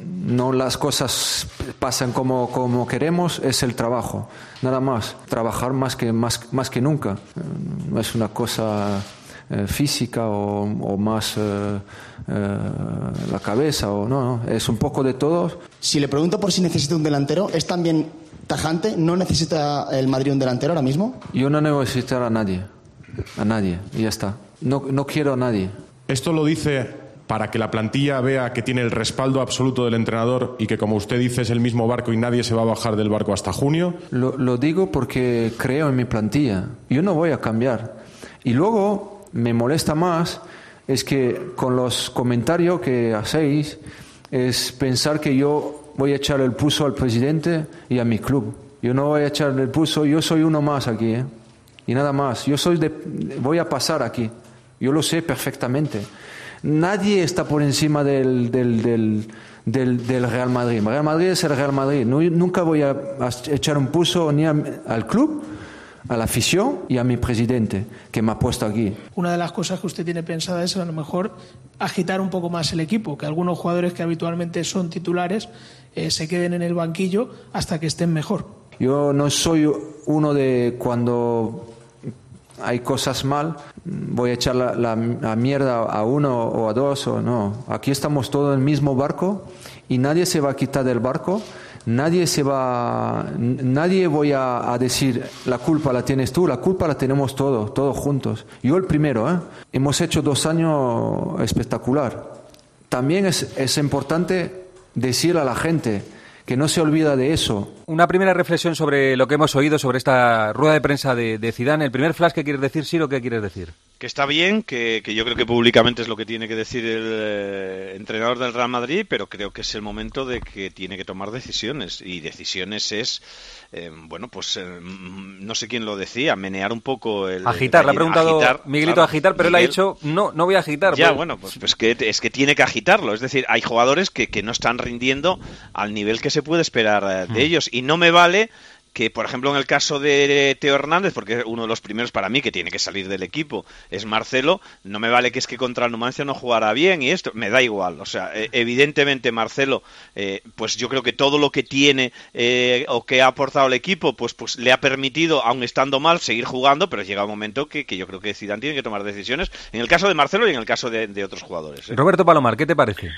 no las cosas pasan como, como queremos, es el trabajo, nada más. Trabajar más que, más, más que nunca. No es una cosa eh, física o, o más eh, eh, la cabeza, o no, no, es un poco de todo. Si le pregunto por si necesita un delantero, ¿es también tajante? ¿No necesita el Madrid un delantero ahora mismo? Yo no necesito a nadie, a nadie, y ya está. No, no quiero a nadie. Esto lo dice para que la plantilla vea que tiene el respaldo absoluto del entrenador y que, como usted dice, es el mismo barco y nadie se va a bajar del barco hasta junio. Lo, lo digo porque creo en mi plantilla. Yo no voy a cambiar. Y luego me molesta más es que con los comentarios que hacéis es pensar que yo voy a echar el pulso al presidente y a mi club. Yo no voy a echar el pulso, yo soy uno más aquí, ¿eh? Y nada más. Yo soy de, voy a pasar aquí. Yo lo sé perfectamente. Nadie está por encima del, del, del, del, del Real Madrid. El Real Madrid es el Real Madrid. No, nunca voy a, a echar un pulso ni a, al club, a la afición y a mi presidente, que me ha puesto aquí. Una de las cosas que usted tiene pensada es a lo mejor agitar un poco más el equipo, que algunos jugadores que habitualmente son titulares eh, se queden en el banquillo hasta que estén mejor. Yo no soy uno de cuando hay cosas mal, voy a echar la, la, la mierda a uno o a dos, o no. Aquí estamos todos en el mismo barco y nadie se va a quitar del barco, nadie se va, nadie voy a, a decir la culpa la tienes tú, la culpa la tenemos todos, todos juntos. Yo el primero, ¿eh? Hemos hecho dos años espectacular. También es, es importante decirle a la gente que no se olvida de eso. Una primera reflexión sobre lo que hemos oído, sobre esta rueda de prensa de, de Zidane. El primer flash, ¿qué quieres decir, Siro? ¿Qué quieres decir? Que está bien, que, que yo creo que públicamente es lo que tiene que decir el eh, entrenador del Real Madrid, pero creo que es el momento de que tiene que tomar decisiones. Y decisiones es, eh, bueno, pues eh, no sé quién lo decía, menear un poco el... Agitar, le ha preguntado agitar, Miguelito claro, agitar, pero Miguel, él ha dicho, no, no voy a agitar. Ya, pues. bueno, pues, pues que, es que tiene que agitarlo. Es decir, hay jugadores que, que no están rindiendo al nivel que se puede esperar eh, de hmm. ellos. Y no me vale que, por ejemplo, en el caso de Teo Hernández, porque uno de los primeros para mí que tiene que salir del equipo es Marcelo, no me vale que es que contra el Numancia no jugara bien y esto, me da igual. O sea, evidentemente Marcelo, eh, pues yo creo que todo lo que tiene eh, o que ha aportado al equipo, pues, pues le ha permitido, aun estando mal, seguir jugando, pero llega un momento que, que yo creo que Zidane tiene que tomar decisiones, en el caso de Marcelo y en el caso de, de otros jugadores. ¿eh? Roberto Palomar, ¿qué te parece?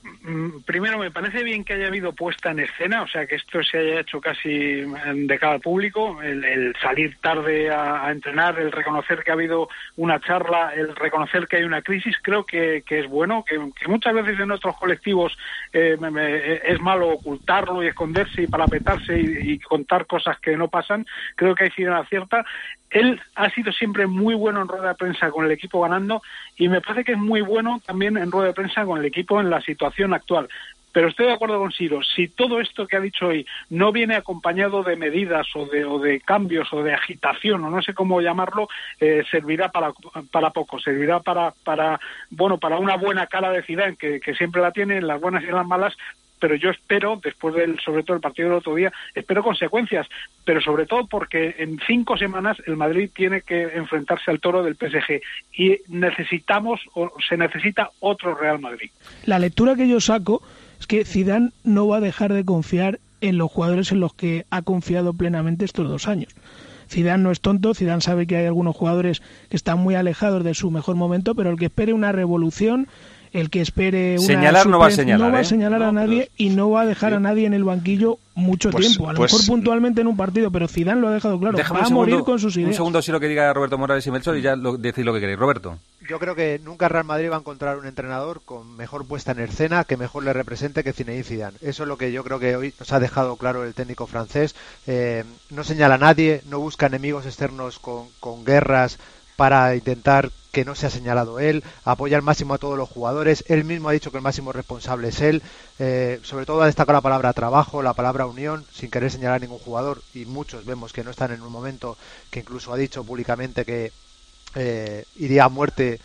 Primero, me parece bien que haya habido puesta en escena, o sea, que esto se haya hecho casi de cara al público, el, el salir tarde a, a entrenar, el reconocer que ha habido una charla, el reconocer que hay una crisis, creo que, que es bueno, que, que muchas veces en otros colectivos eh, me, me, es malo ocultarlo y esconderse y parapetarse y, y contar cosas que no pasan. Creo que hay sido una cierta. Él ha sido siempre muy bueno en rueda de prensa con el equipo ganando y me parece que es muy bueno también en rueda de prensa con el equipo en la situación actual. Pero estoy de acuerdo con Siro, si todo esto que ha dicho hoy no viene acompañado de medidas o de, o de cambios o de agitación o no sé cómo llamarlo, eh, servirá para, para poco, servirá para, para, bueno, para una buena cara de Zidane, que, que siempre la tiene en las buenas y en las malas, pero yo espero, después del, sobre todo el partido del otro día, espero consecuencias, pero sobre todo porque en cinco semanas el Madrid tiene que enfrentarse al toro del P S G y necesitamos, o se necesita otro Real Madrid. La lectura que yo saco es que Zidane no va a dejar de confiar en los jugadores en los que ha confiado plenamente estos dos años. Zidane no es tonto, Zidane sabe que hay algunos jugadores que están muy alejados de su mejor momento, pero el que espere una revolución, el que espere una señalar super... no va a señalar, no va a, ¿eh? señalar no, a nadie pues, y no va a dejar sí. a nadie en el banquillo mucho pues, tiempo, a lo pues, mejor puntualmente en un partido, pero Zidane lo ha dejado claro, Déjame va a segundo, morir con sus ideas. Un segundo, si lo que diga Roberto Morales y Melchor, y ya lo, decís lo que queréis. Roberto. Yo creo que nunca Real Madrid va a encontrar un entrenador con mejor puesta en escena, que mejor le represente que Zinedine Zidane. Eso es lo que yo creo que hoy nos ha dejado claro el técnico francés. Eh, no señala a nadie, no busca enemigos externos con, con guerras para intentar que no se ha señalado él, apoya al máximo a todos los jugadores, él mismo ha dicho que el máximo responsable es él, eh, sobre todo ha destacado la palabra trabajo, la palabra unión, sin querer señalar a ningún jugador, y muchos vemos que no están en un momento que incluso ha dicho públicamente que eh, iría a muerte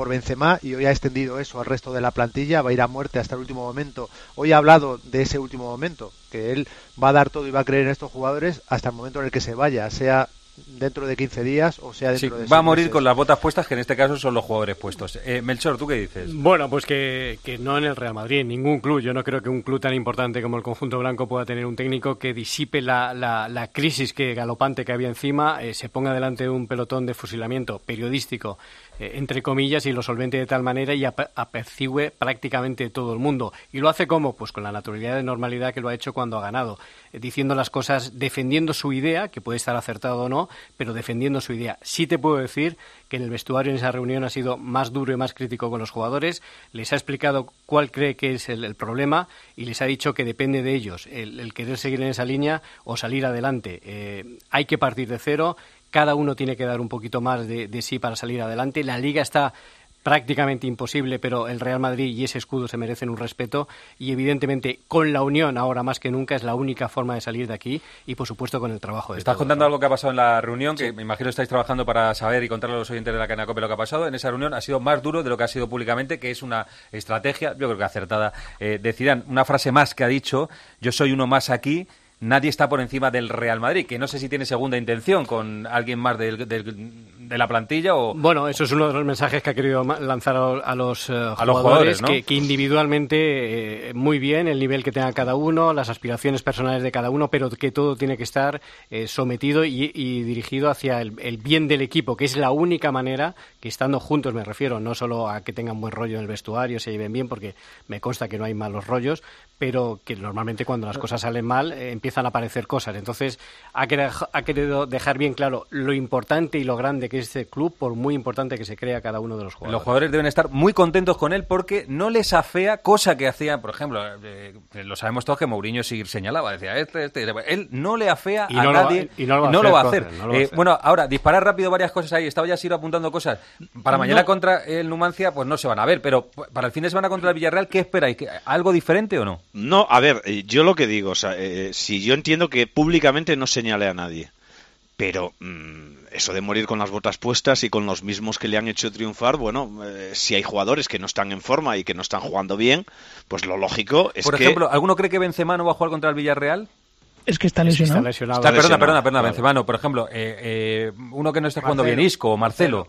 por Benzema y hoy ha extendido eso al resto de la plantilla, va a ir a muerte hasta el último momento. Hoy ha hablado de ese último momento, que él va a dar todo y va a creer en estos jugadores hasta el momento en el que se vaya, sea dentro de quince días o sea dentro sí, de va a morir meses. Con las botas puestas, que en este caso son los jugadores puestos. Eh, Melchor, ¿tú qué dices? Bueno, pues que, que no en el Real Madrid, en ningún club. Yo no creo que un club tan importante como el conjunto blanco pueda tener un técnico que disipe la, la, la crisis que galopante que había encima, eh, se ponga delante de un pelotón de fusilamiento periodístico, eh, entre comillas, y lo solvente de tal manera y ap- apercigüe prácticamente todo el mundo. ¿Y lo hace cómo? Pues con la naturalidad de normalidad que lo ha hecho cuando ha ganado, eh, diciendo las cosas, defendiendo su idea, que puede estar acertado o no, pero defendiendo su idea. Sí te puedo decir que en el vestuario en esa reunión ha sido más duro y más crítico con los jugadores, les ha explicado cuál cree que es el, el problema y les ha dicho que depende de ellos el, el querer seguir en esa línea o salir adelante. Eh, hay que partir de cero, cada uno tiene que dar un poquito más de, de sí para salir adelante. La Liga está prácticamente imposible, pero el Real Madrid y ese escudo se merecen un respeto y evidentemente con la unión ahora más que nunca es la única forma de salir de aquí y por supuesto con el trabajo de Estás todos, contando ¿no? algo que ha pasado en la reunión, que Sí. me imagino estáis trabajando para saber y contarle a los oyentes de la cadena COPE lo que ha pasado. En esa reunión ha sido más duro de lo que ha sido públicamente, que es una estrategia, yo creo que acertada, eh, de Zidane. Una frase más que ha dicho: yo soy uno más aquí, nadie está por encima del Real Madrid, que no sé si tiene segunda intención con alguien más del, del, de la plantilla o... Bueno, eso es uno de los mensajes que ha querido ma- lanzar a, a los, uh, a jugadores, los jugadores, ¿no? que, que individualmente eh, muy bien, el nivel que tenga cada uno, las aspiraciones personales de cada uno, pero que todo tiene que estar eh, sometido y, y dirigido hacia el, el bien del equipo, que es la única manera que estando juntos, me refiero, no solo a que tengan buen rollo en el vestuario, se lleven bien, porque me consta que no hay malos rollos, pero que normalmente cuando las cosas salen mal eh, empiezan a aparecer cosas. Entonces ha querido, ha querido dejar bien claro lo importante y lo grande que es este club, por muy importante que se crea cada uno de los jugadores. Los jugadores deben estar muy contentos con él porque no les afea, cosa que hacían, por ejemplo, eh, lo sabemos todos que Mourinho sí señalaba, decía, este, este, este. Él no le afea Y a no lo va- nadie, y no lo va a hacer, hacer. no lo va a Eh, hacer. Bueno, ahora, disparar rápido varias cosas ahí, estaba ya Siro apuntando cosas. Para mañana No. contra el Numancia, pues no se van a ver, pero para el fin de semana contra el Villarreal, ¿qué esperáis? ¿Que- ¿Algo diferente o no? No, a ver, eh, yo lo que digo, o sea, eh, si yo entiendo que públicamente no señale a nadie, pero mmm, eso de morir con las botas puestas y con los mismos que le han hecho triunfar, bueno, eh, si hay jugadores que no están en forma y que no están jugando bien, pues lo lógico es Por que... ejemplo, ¿alguno cree que Benzema no va a jugar contra el Villarreal? Es que está lesionado. Está lesionado. Está, perdona, lesionado, perdona, perdona, claro. Benzema no. Por ejemplo, eh, eh, uno que no esté jugando Marcelo. bien, Isco o Marcelo.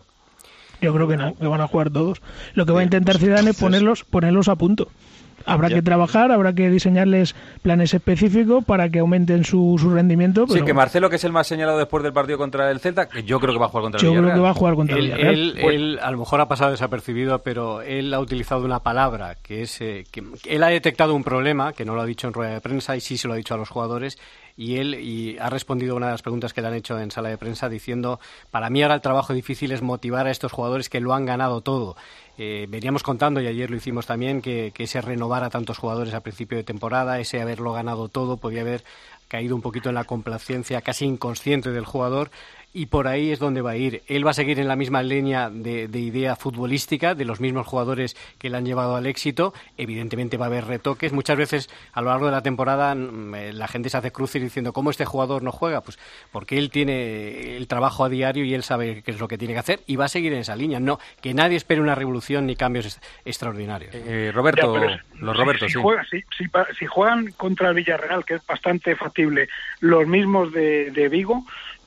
Yo creo que no, que van a jugar todos. Lo que va a intentar Zidane es ponerlos, ponerlos a punto. Habrá Ya. que trabajar, habrá que diseñarles planes específicos para que aumenten su, su rendimiento. Sí, Pero que Marcelo, que es el más señalado después del partido contra el Celta, que yo creo que va a jugar contra el yo Villarreal. creo que va a jugar contra el Él, Villarreal. él, él a lo mejor ha pasado desapercibido, pero él ha utilizado una palabra que es eh, que él ha detectado un problema, que no lo ha dicho en rueda de prensa y sí se lo ha dicho a los jugadores, y él y ha respondido a una de las preguntas que le han hecho en sala de prensa diciendo: para mí ahora el trabajo difícil es motivar a estos jugadores que lo han ganado todo. Eh, veníamos contando, y ayer lo hicimos también, que, que ese renovar a tantos jugadores a principio de temporada, ese haberlo ganado todo, podía haber caído un poquito en la complacencia casi inconsciente del jugador, y por ahí es donde va a ir. Él va a seguir en la misma línea de, de idea futbolística, de los mismos jugadores que le han llevado al éxito. Evidentemente va a haber retoques. Muchas veces a lo largo de la temporada mm, la gente se hace cruces diciendo: ¿cómo este jugador no juega? Pues porque él tiene el trabajo a diario y él sabe qué es lo que tiene que hacer y va a seguir en esa línea. No, que nadie espere una revolución ni cambios est- extraordinarios. Eh, Roberto, Ya, pero los si- Robertos, si, sí. juega- si, si pa- si juegan contra el Villarreal, que es bastante factible, los mismos de, de Vigo,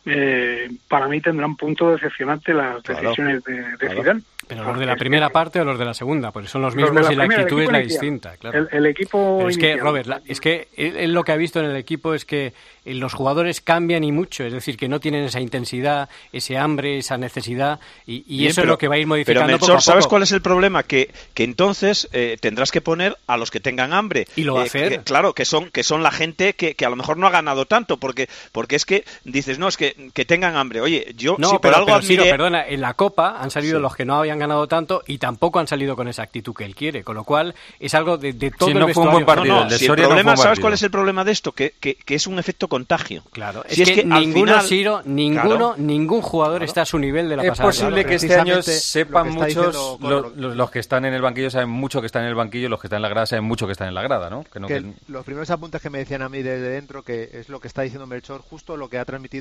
eh, para mí tendrán punto decepcionante las Claro, decisiones de, de claro. Zidane. Pero los de la primera parte o los de la segunda, porque son los Los de mismos la y la primera, el actitud es equipo la inicial. distinta, claro. El, el equipo Pero es que, inicial. Robert, la- es que él, él lo que ha visto en el equipo es que eh, los jugadores cambian y mucho, es decir, que no tienen esa intensidad, ese hambre, esa necesidad, y, y Bien, eso pero- es lo que va a ir modificando Pero, poco a Melchor, ¿sabes poco. cuál es el problema? Que, que entonces eh, tendrás que poner a los que tengan hambre. Y lo va a Eh, hacer. que- claro, que son que son la gente que, que a lo mejor no ha ganado tanto, porque porque es que dices, no, es que, que tengan hambre. Oye, yo No, si por pero, algo pero, Ciro, admiré... perdona, en la Copa han salido Sí. los que no habían ganado tanto y tampoco han salido con esa actitud que él quiere, con lo cual es algo de, de todo Sí, el no fue un buen vestuario. partido, No, el de si el Soria no problema, fue un ¿sabes partido. cuál es el problema de esto? Que, que, que es un efecto contagio. Claro, Si es, que, al ninguno, final- Ciro, ninguno, Claro. ningún jugador está a su nivel de la Es pasada. posible temporada. que este año Precisamente sepan lo que está muchos, diciendo lo- Coro- los, los que están en el banquillo saben mucho que están en el banquillo, los que están en la grada saben mucho que están en la grada, ¿no? Que no que que- los primeros apuntes que me decían a mí desde dentro, que es lo que está diciendo Melchor, justo lo que ha transmitido Zidane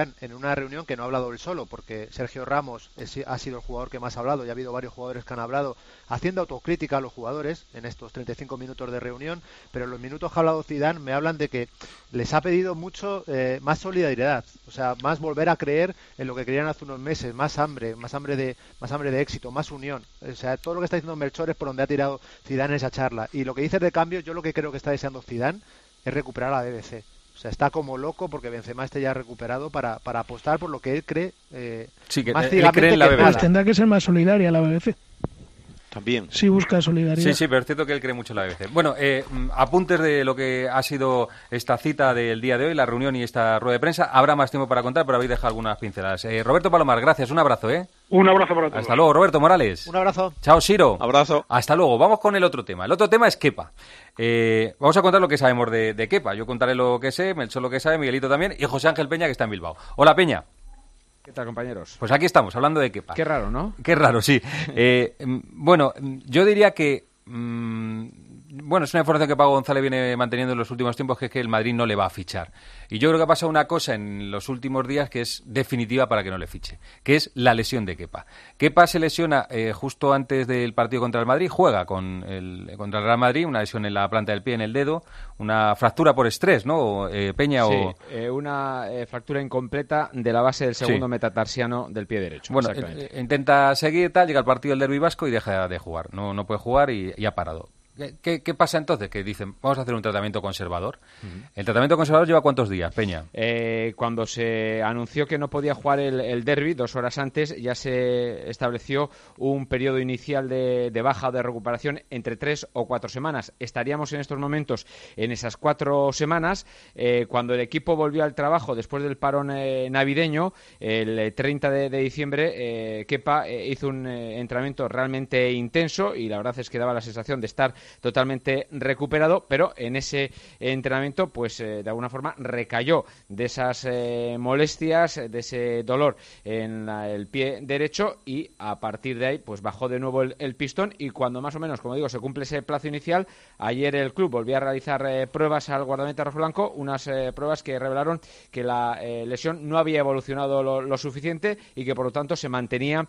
Zidane en una reunión que no ha hablado él solo, porque Sergio Ramos es, ha sido el jugador que más ha hablado y ha habido varios jugadores que han hablado haciendo autocrítica a los jugadores en estos treinta y cinco minutos de reunión, pero en los minutos que ha hablado Zidane me hablan de que les ha pedido mucho eh, más solidaridad, o sea, más volver a creer en lo que creían hace unos meses, más hambre, más hambre de más hambre de éxito, más unión. O sea, todo lo que está diciendo Melchor es por donde ha tirado Zidane en esa charla. Y lo que dices de cambio, yo lo que creo que está deseando Zidane es recuperar a la B B C. O sea, está como loco porque Benzema esté ya recuperado para, para apostar por lo que él cree eh, sí, que más él ciegamente cree en la que B B C. nada. Pues tendrá que ser más solidaria la B B C. También. Sí, busca solidaridad. Sí, sí, pero es cierto que él cree mucho en la B B C. Bueno, eh, apuntes de lo que ha sido esta cita del día de hoy, la reunión y esta rueda de prensa. Habrá más tiempo para contar, pero habéis dejado algunas pinceladas. Eh, Roberto Palomar, gracias, un abrazo, ¿eh? Un abrazo para todos. Hasta luego, Roberto Morales. Un abrazo. Chao, Siro. Abrazo. Hasta luego. Vamos con el otro tema. El otro tema es Kepa. Eh, vamos a contar lo que sabemos de, de Kepa. Yo contaré lo que sé, Melchor lo que sabe, Miguelito también, y José Ángel Peña, que está en Bilbao. Hola, Peña. ¿Qué tal, compañeros? Pues aquí estamos, hablando de Kepa. Qué raro, ¿no? Qué raro, sí. Eh, bueno, yo diría que... Mmm, bueno, es una información que Paco González viene manteniendo en los últimos tiempos, que es que el Madrid no le va a fichar. Y yo creo que ha pasado una cosa en los últimos días que es definitiva para que no le fiche, que es la lesión de Kepa. Kepa se lesiona eh, justo antes del partido contra el Madrid, juega con el, contra el Real Madrid, una lesión en la planta del pie, en el dedo, una fractura por estrés, ¿no, eh, Peña? Sí, o... eh, una eh, fractura incompleta de la base del segundo sí. metatarsiano del pie derecho. Bueno, eh, intenta seguir, tal, llega al partido del Derbi vasco y deja de jugar. No, no puede jugar y, y ha parado. ¿Qué, ¿Qué pasa entonces? Que dicen, vamos a hacer un tratamiento conservador. Uh-huh. ¿El tratamiento conservador lleva cuántos días, Peña? Eh, cuando se anunció que no podía jugar el, el derbi, dos horas antes, ya se estableció un periodo inicial de, de baja o de recuperación entre tres o cuatro semanas. Estaríamos en estos momentos en esas cuatro semanas. Eh, cuando el equipo volvió al trabajo después del parón eh, navideño, el treinta de, de diciembre, eh, Kepa eh, hizo un eh, entrenamiento realmente intenso y la verdad es que daba la sensación de estar totalmente recuperado, pero en ese entrenamiento pues eh, de alguna forma recayó de esas eh, molestias, de ese dolor en la, el pie derecho y a partir de ahí pues bajó de nuevo el, el pistón y cuando más o menos, como digo, se cumple ese plazo inicial, ayer el club volvió a realizar eh, pruebas al guardameta rojiblanco, unas eh, pruebas que revelaron que la eh, lesión no había evolucionado lo, lo suficiente y que por lo tanto se mantenía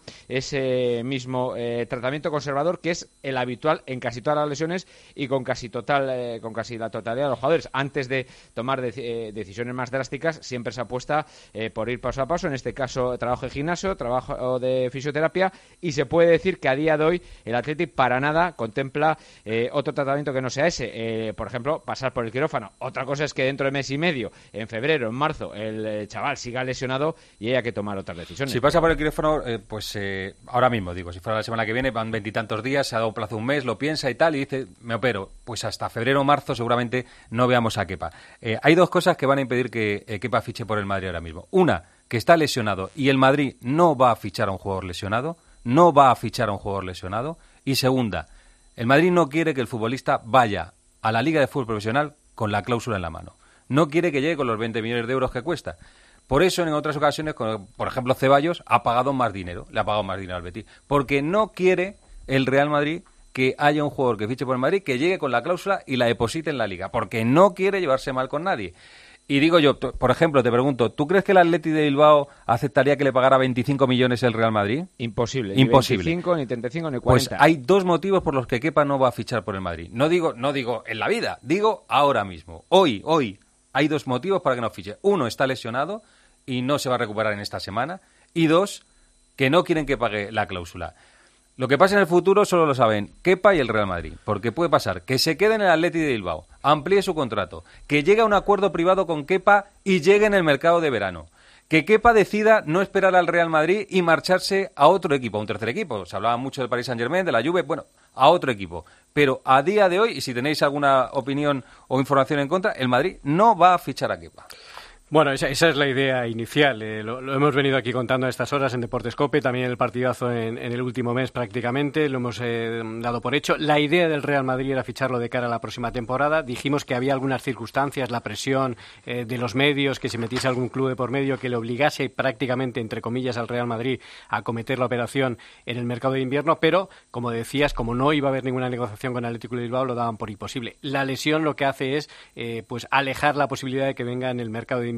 ese mismo eh, tratamiento conservador que es el habitual en casi todas las lesiones y con casi total eh, con casi la totalidad de los jugadores. Antes de tomar de, eh, decisiones más drásticas siempre se apuesta eh, por ir paso a paso, en este caso trabajo de gimnasio, trabajo de fisioterapia y se puede decir que a día de hoy el Athletic para nada contempla eh, otro tratamiento que no sea ese, eh, por ejemplo pasar por el quirófano. Otra cosa es que dentro de mes y medio, en febrero, en marzo, el eh, chaval siga lesionado y haya que tomar otras decisiones. Si pasa por el quirófano, eh, pues eh, ahora mismo digo, si fuera la semana que viene, van veintitantos días, se ha dado un plazo de un mes, lo piensa y tal y dice me opero, pues hasta febrero o marzo seguramente no veamos a Kepa. Eh, hay dos cosas que van a impedir que eh, Kepa fiche por el Madrid ahora mismo. Una, que está lesionado y el Madrid no va a fichar a un jugador lesionado, no va a fichar a un jugador lesionado. Y segunda, el Madrid no quiere que el futbolista vaya a la Liga de Fútbol Profesional con la cláusula en la mano. No quiere que llegue con los veinte millones de euros que cuesta. Por eso, en otras ocasiones, por ejemplo, Ceballos ha pagado más dinero, le ha pagado más dinero al Betis, porque no quiere el Real Madrid que haya un jugador que fiche por el Madrid, que llegue con la cláusula y la deposite en la Liga, porque no quiere llevarse mal con nadie. Y digo yo, por ejemplo, te pregunto, ¿tú crees que el Athletic de Bilbao aceptaría que le pagara veinticinco millones el Real Madrid? Imposible. Imposible. Ni veinticinco, ni treinta y cinco, ni cuarenta. Pues hay dos motivos por los que Kepa no va a fichar por el Madrid. No digo, no digo en la vida, digo ahora mismo. Hoy, hoy, hay dos motivos para que no fiche. Uno, está lesionado y no se va a recuperar en esta semana. Y dos, que no quieren que pague la cláusula. Lo que pasa en el futuro solo lo saben Kepa y el Real Madrid, porque puede pasar que se quede en el Athletic de Bilbao, amplíe su contrato, que llegue a un acuerdo privado con Kepa y llegue en el mercado de verano, que Kepa decida no esperar al Real Madrid y marcharse a otro equipo, a un tercer equipo. Se hablaba mucho del Paris Saint-Germain, de la Juve, bueno, a otro equipo. Pero a día de hoy, y si tenéis alguna opinión o información en contra, el Madrid no va a fichar a Kepa. Bueno, esa, esa es la idea inicial. Eh, lo, lo hemos venido aquí contando a estas horas en Deportes Cope, también el partidazo en, en el último mes prácticamente, lo hemos eh, dado por hecho. La idea del Real Madrid era ficharlo de cara a la próxima temporada. Dijimos que había algunas circunstancias, la presión eh, de los medios, que se metiese algún club de por medio que le obligase prácticamente, entre comillas, al Real Madrid a acometer la operación en el mercado de invierno, pero, como decías, como no iba a haber ninguna negociación con Atlético de Bilbao, lo daban por imposible. La lesión lo que hace es eh, pues alejar la posibilidad de que venga en el mercado de invierno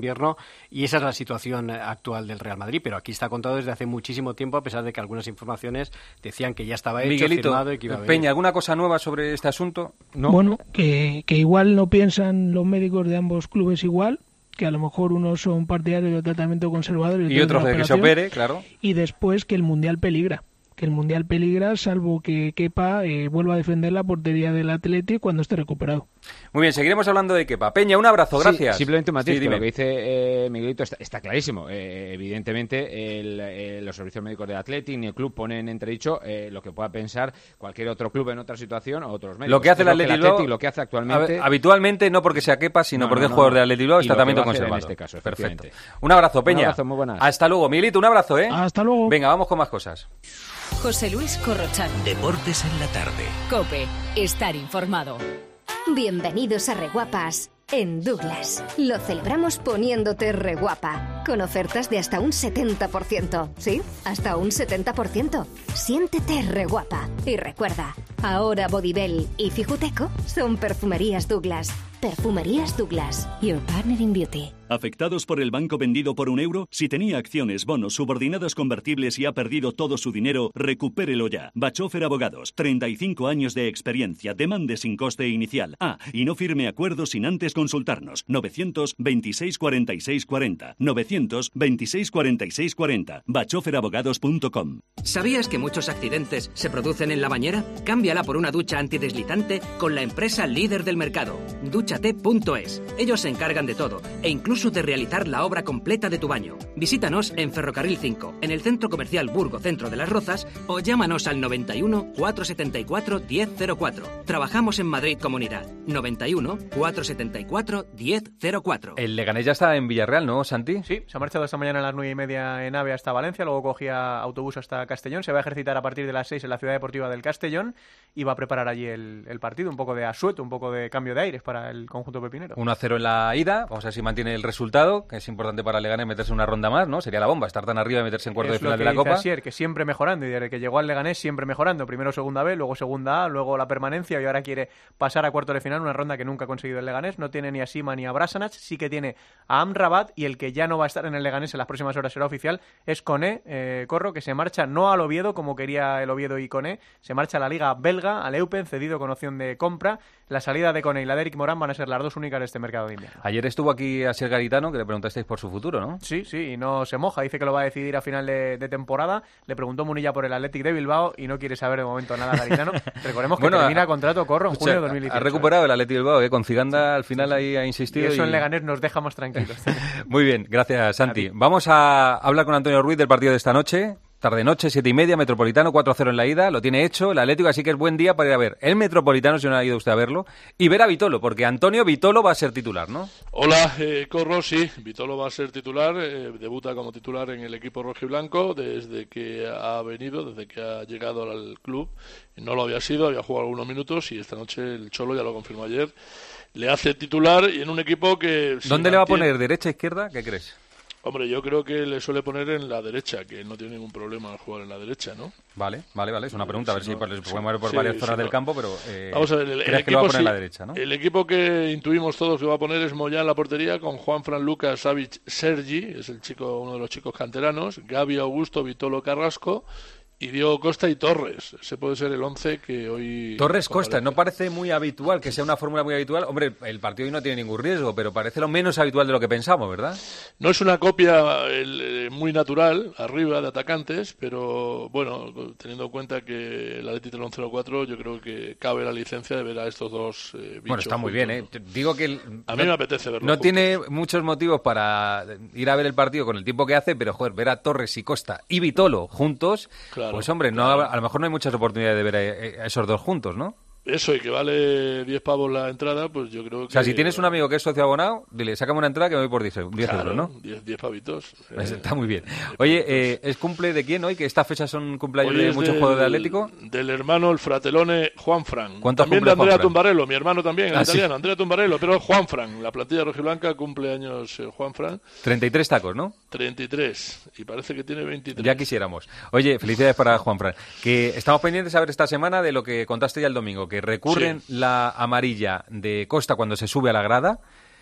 invierno, y esa es la situación actual del Real Madrid, pero aquí está contado desde hace muchísimo tiempo, a pesar de que algunas informaciones decían que ya estaba hecho, Miguelito, firmado y que iba a venir. Peña, ¿alguna cosa nueva sobre este asunto? ¿No? Bueno, que, que igual no piensan los médicos de ambos clubes igual, que a lo mejor unos son partidarios del tratamiento conservador y, y otros de que se opere, claro. Y después que el Mundial peligra. Que el Mundial peligra, salvo que Kepa eh, vuelva a defender la portería del Atleti cuando esté recuperado. Muy bien, seguiremos hablando de Kepa. Peña, un abrazo, gracias. Sí, simplemente un matiz, sí, que lo que dice eh, Miguelito está, está clarísimo. Eh, evidentemente, el, eh, los servicios médicos del Atleti ni el club ponen en entredicho eh, lo que pueda pensar cualquier otro club en otra situación o otros médicos. Lo que hace el Atleti Bilbao, lo que hace actualmente... habitualmente, no porque sea Kepa, sino no, porque no, es jugador no, del Atleti Bilbao, y está tratamiento conservado. En este caso, perfecto. Un abrazo, Peña. Un abrazo, muy buenas. Hasta luego. Miguelito, un abrazo, ¿eh? Hasta luego. Venga, vamos con más cosas. José Luis Corrochano. Deportes en la tarde. COPE. Estar informado. Bienvenidos a Reguapas en Douglas. Lo celebramos poniéndote reguapa, con ofertas de hasta un setenta por ciento. ¿Sí? Hasta un setenta por ciento. Siéntete reguapa. Y recuerda, ahora Bodybell y Fijuteco son perfumerías Douglas. Perfumerías Douglas. Your partner in beauty. ¿Afectados por el banco vendido por un euro? Si tenía acciones, bonos, subordinadas convertibles y ha perdido todo su dinero, recupérelo ya. Bachofer Abogados. treinta y cinco años de experiencia. Demande sin coste inicial. Ah, y no firme acuerdos sin antes consultarnos. novecientos veintiséis cuarenta y seis cuarenta. novecientos veintiséis cuarenta y seis cuarenta. bachofer abogados punto com. ¿Sabías que muchos accidentes se producen en la bañera? Cámbiala por una ducha antideslizante con la empresa líder del mercado. dúchate punto es. Ellos se encargan de todo e incluso de realizar la obra completa de tu baño. Visítanos en Ferrocarril cinco, en el Centro Comercial Burgo Centro de las Rozas, o llámanos al noventa y uno, cuatrocientos setenta y cuatro, diez cero cuatro. Trabajamos en Madrid Comunidad. noventa y uno, cuatrocientos setenta y cuatro, diez cero cuatro. El Leganés ya está en Villarreal, ¿no, Santi? Sí, se ha marchado esta mañana a las nueve y media en AVE hasta Valencia, luego cogía autobús hasta Castellón, se va a ejercitar a partir de las seis en la Ciudad Deportiva del Castellón y va a preparar allí el, el partido, un poco de asueto, un poco de cambio de aires para el conjunto pepinero. uno a cero en la ida, vamos a ver si mantiene el resultado, que es importante para el Leganés meterse una ronda más, ¿no? Sería la bomba, estar tan arriba y meterse en cuarto de final de la Copa. Asier, que siempre mejorando, y desde que llegó al Leganés siempre mejorando, primero segunda B, luego segunda A, luego la permanencia y ahora quiere pasar a cuarto de final, una ronda que nunca ha conseguido el Leganés, no tiene ni a Sima ni a Brasanac, sí que tiene a Amrabat y el que ya no va a estar en el Leganés en las próximas horas será oficial, es Koné, eh, Corro, que se marcha no al Oviedo como quería el Oviedo y Koné, se marcha a la Liga Belga, al Eupen, cedido con opción de compra. La salida de Koné y la de Eric Morán van a ser las dos únicas de este mercado de invierno. Ayer estuvo aquí Asier Garitano, que le preguntasteis por su futuro, ¿no? Sí, sí, y no se moja, dice que lo va a decidir a final de, de temporada. Le preguntó Munilla por el Athletic de Bilbao y no quiere saber de momento nada Garitano. Recordemos que bueno, termina a, contrato Corro en junio de dos mil dieciocho. Ha recuperado el Athletic de Bilbao, ¿eh? Con Ciganda al final ahí ha insistido. Y eso y... en Leganés nos deja más tranquilos. Muy bien, gracias Santi. Vamos a hablar con Antonio Ruiz del partido de esta noche. Tarde-noche, siete y media, Metropolitano, cuatro a cero en la ida, lo tiene hecho el Atlético, así que es buen día para ir a ver el Metropolitano, si no ha ido usted a verlo, y ver a Vitolo, porque Antonio Vitolo va a ser titular, ¿no? Hola, eh, Corro, sí, Vitolo va a ser titular, eh, debuta como titular en el equipo rojiblanco desde que ha venido, desde que ha llegado al club, no lo había sido, había jugado algunos minutos y esta noche el Cholo, ya lo confirmó ayer, le hace titular y en un equipo que... ¿Dónde le va a poner, derecha, izquierda? ¿Qué crees? Hombre, yo creo que le suele poner en la derecha, que no tiene ningún problema al jugar en la derecha, ¿no? Vale, vale, vale. Es una pregunta, a ver si, no, si podemos sí, ver por sí, varias zonas sí, del no. campo, pero eh, vamos a ver, el, crees el que lo va a equipo, poner sí, en la derecha, ¿no? El equipo que intuimos todos que va a poner es Moyá en la portería, con Juan Fran Lucas, Savic, Sergi, es el chico, uno de los chicos canteranos, Gaby Augusto, Vitolo Carrasco, y Diego Costa y Torres. Ese puede ser el once que hoy... Torres Costa, no parece muy habitual, que sea una fórmula muy habitual. Hombre, el partido hoy no tiene ningún riesgo, pero parece lo menos habitual de lo que pensamos, ¿verdad? No es una copia el, eh, muy natural, arriba, de atacantes, pero bueno, teniendo en cuenta que el Atleti tiene un cero cuatro, yo creo que cabe la licencia de ver a estos dos eh, bichos. Bueno, está muy juntos, bien, ¿eh? ¿no? Digo que... El, a mí no, me apetece verlo No juntos. tiene muchos motivos para ir a ver el partido con el tiempo que hace, pero, joder, ver a Torres y Costa y Vitolo juntos, claro, pues, hombre, no claro. a lo mejor no hay muchas oportunidades de ver a, a esos dos juntos, ¿no? Eso, y que vale diez pavos la entrada, pues yo creo que... O sea, si tienes un amigo que es socio abonado, dile, sácame una entrada que me voy por diez euros, ¿no? diez, diez pavitos. Pues eh, está muy bien. Oye, eh, ¿es cumple de quién hoy? Que esta fecha son cumpleaños Hoy de es muchos del, jugadores de Atlético. Del hermano, el fratelone Juan Fran. ¿Cuántos También cumple de Andrea Juan Fran? Tumbarello, mi hermano también, el Ah, italiano, sí. Andrea Tumbarello, pero Juan Fran, la plantilla rojiblanca cumple años eh, Juan Fran. treinta y tres tacos, ¿no? treinta y tres, y parece que tiene veintitrés. Ya quisiéramos. Oye, felicidades para Juan Fran. Que estamos pendientes a ver esta semana de lo que contaste ya el domingo, que recurren Sí. la amarilla de Costa cuando se sube a la grada.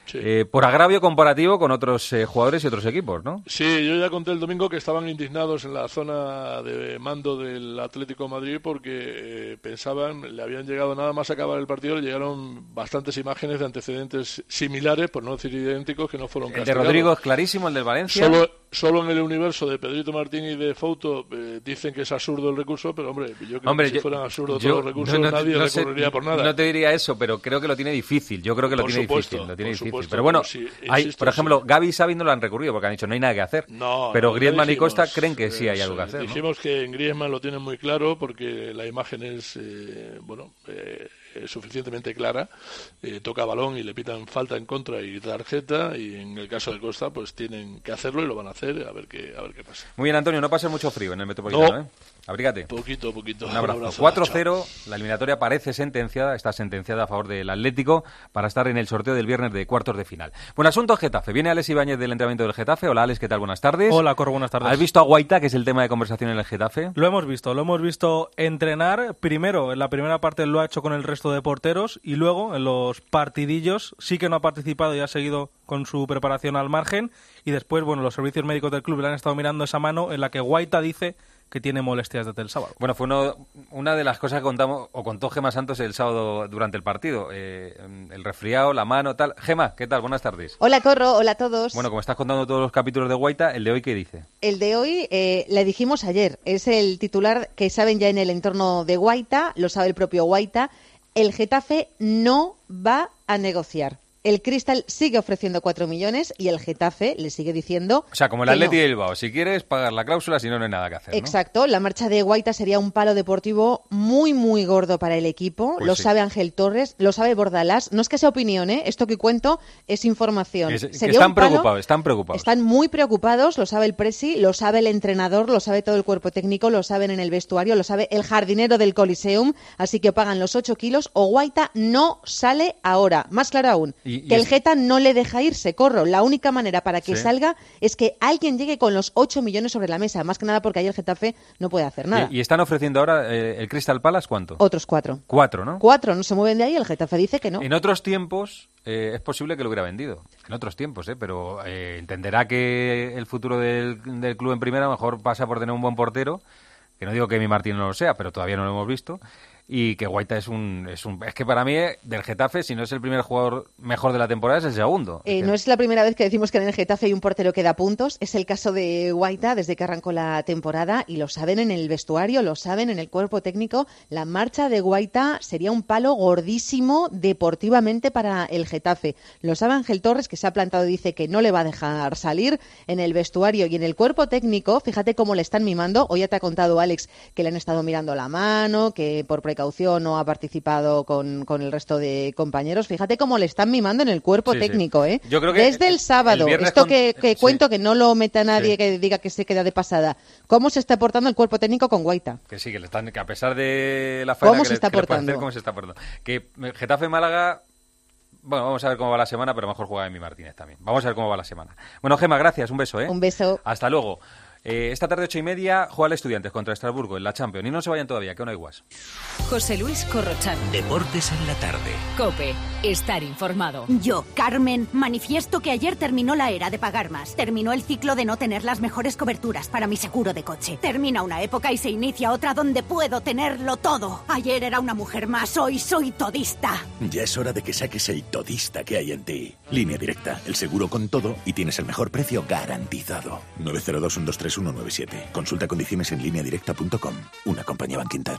Sí. Eh, por agravio comparativo con otros eh, jugadores y otros equipos, ¿no? Sí, yo ya conté el domingo que estaban indignados en la zona de mando del Atlético de Madrid porque eh, pensaban, le habían llegado nada más acabar el partido, le llegaron bastantes imágenes de antecedentes similares, por no decir idénticos, que no fueron El castigados. de Rodrigo es clarísimo, el del Valencia. Solo, solo en el universo de Pedrito Martín y de Fouto eh, dicen que es absurdo el recurso, pero hombre, yo creo Hombre, que si yo, fueran absurdos yo, todos los recursos, no, no, nadie no recurriría sé, por nada. No te diría eso, pero creo que lo tiene difícil. Yo creo que lo Por tiene supuesto, difícil. Lo tiene por difícil. supuesto, pero bueno, pero sí, hay, insisto, por ejemplo, sí. Gavi y Xavi no lo han recurrido porque han dicho no hay nada que hacer. No, pero no, Griezmann ya y Costa dijimos, creen que sí hay eh, algo que hacer, ¿no? Dijimos que en Griezmann lo tienen muy claro porque la imagen es, eh, bueno, eh, suficientemente clara. Eh, toca balón y le pitan falta en contra y tarjeta, y en el caso de Costa pues tienen que hacerlo y lo van a hacer, a ver qué, a ver qué pasa. Muy bien, Antonio, no pase mucho frío en el Metropolitano, No. ¿eh? Abrígate. Poquito, poquito. Un abrazo. Un abrazo. cuatro cero, la eliminatoria parece sentenciada, está sentenciada a favor del Atlético para estar en el sorteo del viernes de cuartos de final. Buen asunto, Getafe. Viene Alex Ibáñez del entrenamiento del Getafe. Hola, Alex, ¿qué tal? Buenas tardes. Hola, Corro, buenas tardes. ¿Has visto a Guaita, que es el tema de conversación en el Getafe? Lo hemos visto, lo hemos visto entrenar. Primero, en la primera parte lo ha hecho con el resto de porteros y luego en los partidillos sí que no ha participado y ha seguido con su preparación al margen. Y después, bueno, los servicios médicos del club le han estado mirando esa mano en la que Guaita dice que tiene molestias desde el sábado. Bueno, fue uno, una de las cosas que contamos, o contó Gemma Santos el sábado durante el partido. Eh, el resfriado, la mano, tal. Gemma, ¿qué tal? Buenas tardes. Hola, Corro. Hola a todos. Bueno, como estás contando todos los capítulos de Guaita, ¿el de hoy qué dice? El de hoy, eh, le dijimos ayer, es el titular que saben ya en el entorno de Guaita, lo sabe el propio Guaita. El Getafe no va a negociar. El Crystal sigue ofreciendo cuatro millones y el Getafe le sigue diciendo... O sea, como el que Atleti no. de Bilbao, si quieres pagar la cláusula, si no, no hay nada que hacer, ¿no? Exacto, la marcha de Guaita sería un palo deportivo muy, muy gordo para el equipo. Pues lo sí. sabe Ángel Torres, lo sabe Bordalás. No es que sea opinión, ¿eh? Esto que cuento es información. Es- que Sería están un palo- preocupados, están preocupados. Están muy preocupados, lo sabe el presi, lo sabe el entrenador, lo sabe todo el cuerpo técnico, lo saben en el vestuario, lo sabe el jardinero del Coliseum, así que pagan los ocho kilos o Guaita no sale ahora. Más claro aún, Y- y que el es- Geta no le deja irse, Corro. La única manera para que Sí. salga es que alguien llegue con los ocho millones sobre la mesa, más que nada porque ahí el Getafe no puede hacer nada. Y, y están ofreciendo ahora eh, el Crystal Palace, ¿cuánto? Otros cuatro. Cuatro, ¿no? Cuatro no se mueven de ahí, el Getafe dice que no. En otros tiempos eh, es posible que lo hubiera vendido. En otros tiempos, ¿eh? Pero eh, entenderá que el futuro del, del club en primera a lo mejor pasa por tener un buen portero, que no digo que mi Martín no lo sea, pero todavía no lo hemos visto. Y que Guaita es un, es un... Es que para mí, eh, del Getafe, si no es el primer jugador mejor de la temporada, es el segundo. Eh, no es la primera vez que decimos que en el Getafe hay un portero que da puntos. Es el caso de Guaita desde que arrancó la temporada y lo saben en el vestuario, lo saben en el cuerpo técnico. La marcha de Guaita sería un palo gordísimo deportivamente para el Getafe. Lo sabe Ángel Torres, que se ha plantado y dice que no le va a dejar salir en el vestuario y en el cuerpo técnico. Fíjate cómo le están mimando. Hoy ya te ha contado Alex que le han estado mirando la mano, que por precaución no ha participado con, con el resto de compañeros. Fíjate cómo le están mimando en el cuerpo Sí, sí. técnico, ¿eh? Yo creo que Desde el, el sábado, viernes esto con- que, que sí. cuento que no lo meta nadie Sí. que diga que se queda de pasada. ¿Cómo se está portando el cuerpo técnico con Guaita? Que sí, que, le están, que a pesar de la faena ¿Cómo que se le- está que le puede portando? hacer, ¿cómo se está portando? Que eh, Getafe-Málaga... Bueno, vamos a ver cómo va la semana, pero mejor juega Emi Martínez también. Vamos a ver cómo va la semana. Bueno, Gema, gracias. Un beso, ¿eh? Un beso. Hasta luego. Eh, esta tarde, ocho y media, juega el Estudiantes contra Estrasburgo en la Champions. Y no se vayan todavía, que aún hay guas. José Luis Corrochano. Deportes en la tarde. COPE. Estar informado. Yo, Carmen, manifiesto que ayer terminó la era de pagar más. Terminó el ciclo de no tener las mejores coberturas para mi seguro de coche. Termina una época y se inicia otra donde puedo tenerlo todo. Ayer era una mujer más, hoy soy todista. Ya es hora de que saques el todista que hay en ti. Línea Directa, el seguro con todo y tienes el mejor precio garantizado. nueve cero dos, uno dos tres uno nueve siete. Consulta condiciones en línea directa punto com. Una compañía Bankinter.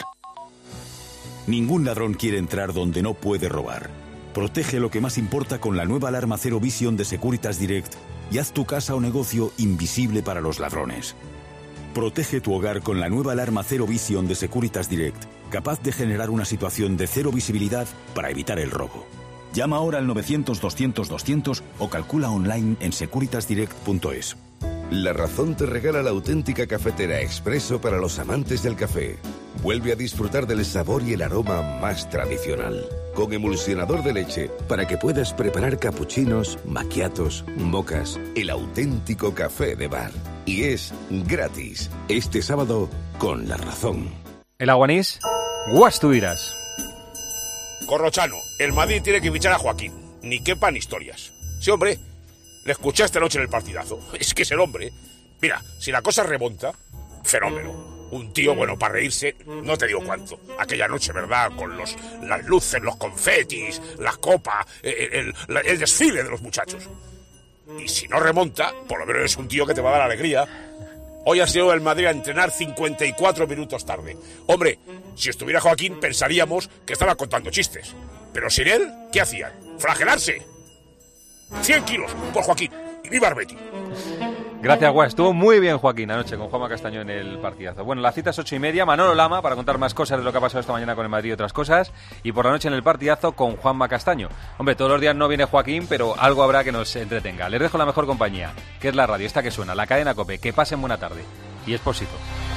Ningún ladrón quiere entrar donde no puede robar. Protege lo que más importa con la nueva alarma Zero Vision de Securitas Direct y haz tu casa o negocio invisible para los ladrones. Protege tu hogar con la nueva alarma Zero Vision de Securitas Direct, capaz de generar una situación de cero visibilidad para evitar el robo. Llama ahora al novecientos, doscientos, doscientos o calcula online en securitas direct punto es. La Razón te regala la auténtica cafetera expreso para los amantes del café. Vuelve a disfrutar del sabor y el aroma más tradicional. Con emulsionador de leche para que puedas preparar capuchinos, macchiatos, mocas, el auténtico café de bar. Y es gratis. Este sábado con La Razón. El Aguanís, guas tú dirás. Corrochano, el Madrid tiene que fichar a Joaquín. Ni quepan historias. Sí, hombre. Le escuché esta noche en el partidazo. Es que es el hombre. Mira, si la cosa remonta, fenómeno. Un tío, bueno, para reírse, no te digo cuánto. Aquella noche, ¿verdad? Con los, las luces, los confetis, las copas, el, el, el desfile de los muchachos. Y si no remonta, por lo menos es un tío que te va a dar alegría. Hoy ha sido el Madrid a entrenar cincuenta y cuatro minutos tarde. Hombre, si estuviera Joaquín pensaríamos que estaba contando chistes. Pero sin él, ¿qué hacían? ¿Flagelarse? cien kilos por Joaquín. Y viva Arbeti. Gracias, Guas. Estuvo muy bien Joaquín anoche con Juanma Castaño en el partidazo. Bueno, la cita es ocho y media. Manolo Lama para contar más cosas de lo que ha pasado esta mañana con el Madrid y otras cosas. Y por la noche en el partidazo con Juanma Castaño. Hombre, todos los días no viene Joaquín, pero algo habrá que nos entretenga. Les dejo la mejor compañía, que es la radio, esta que suena, la cadena COPE. Que pasen buena tarde. Y Expósito.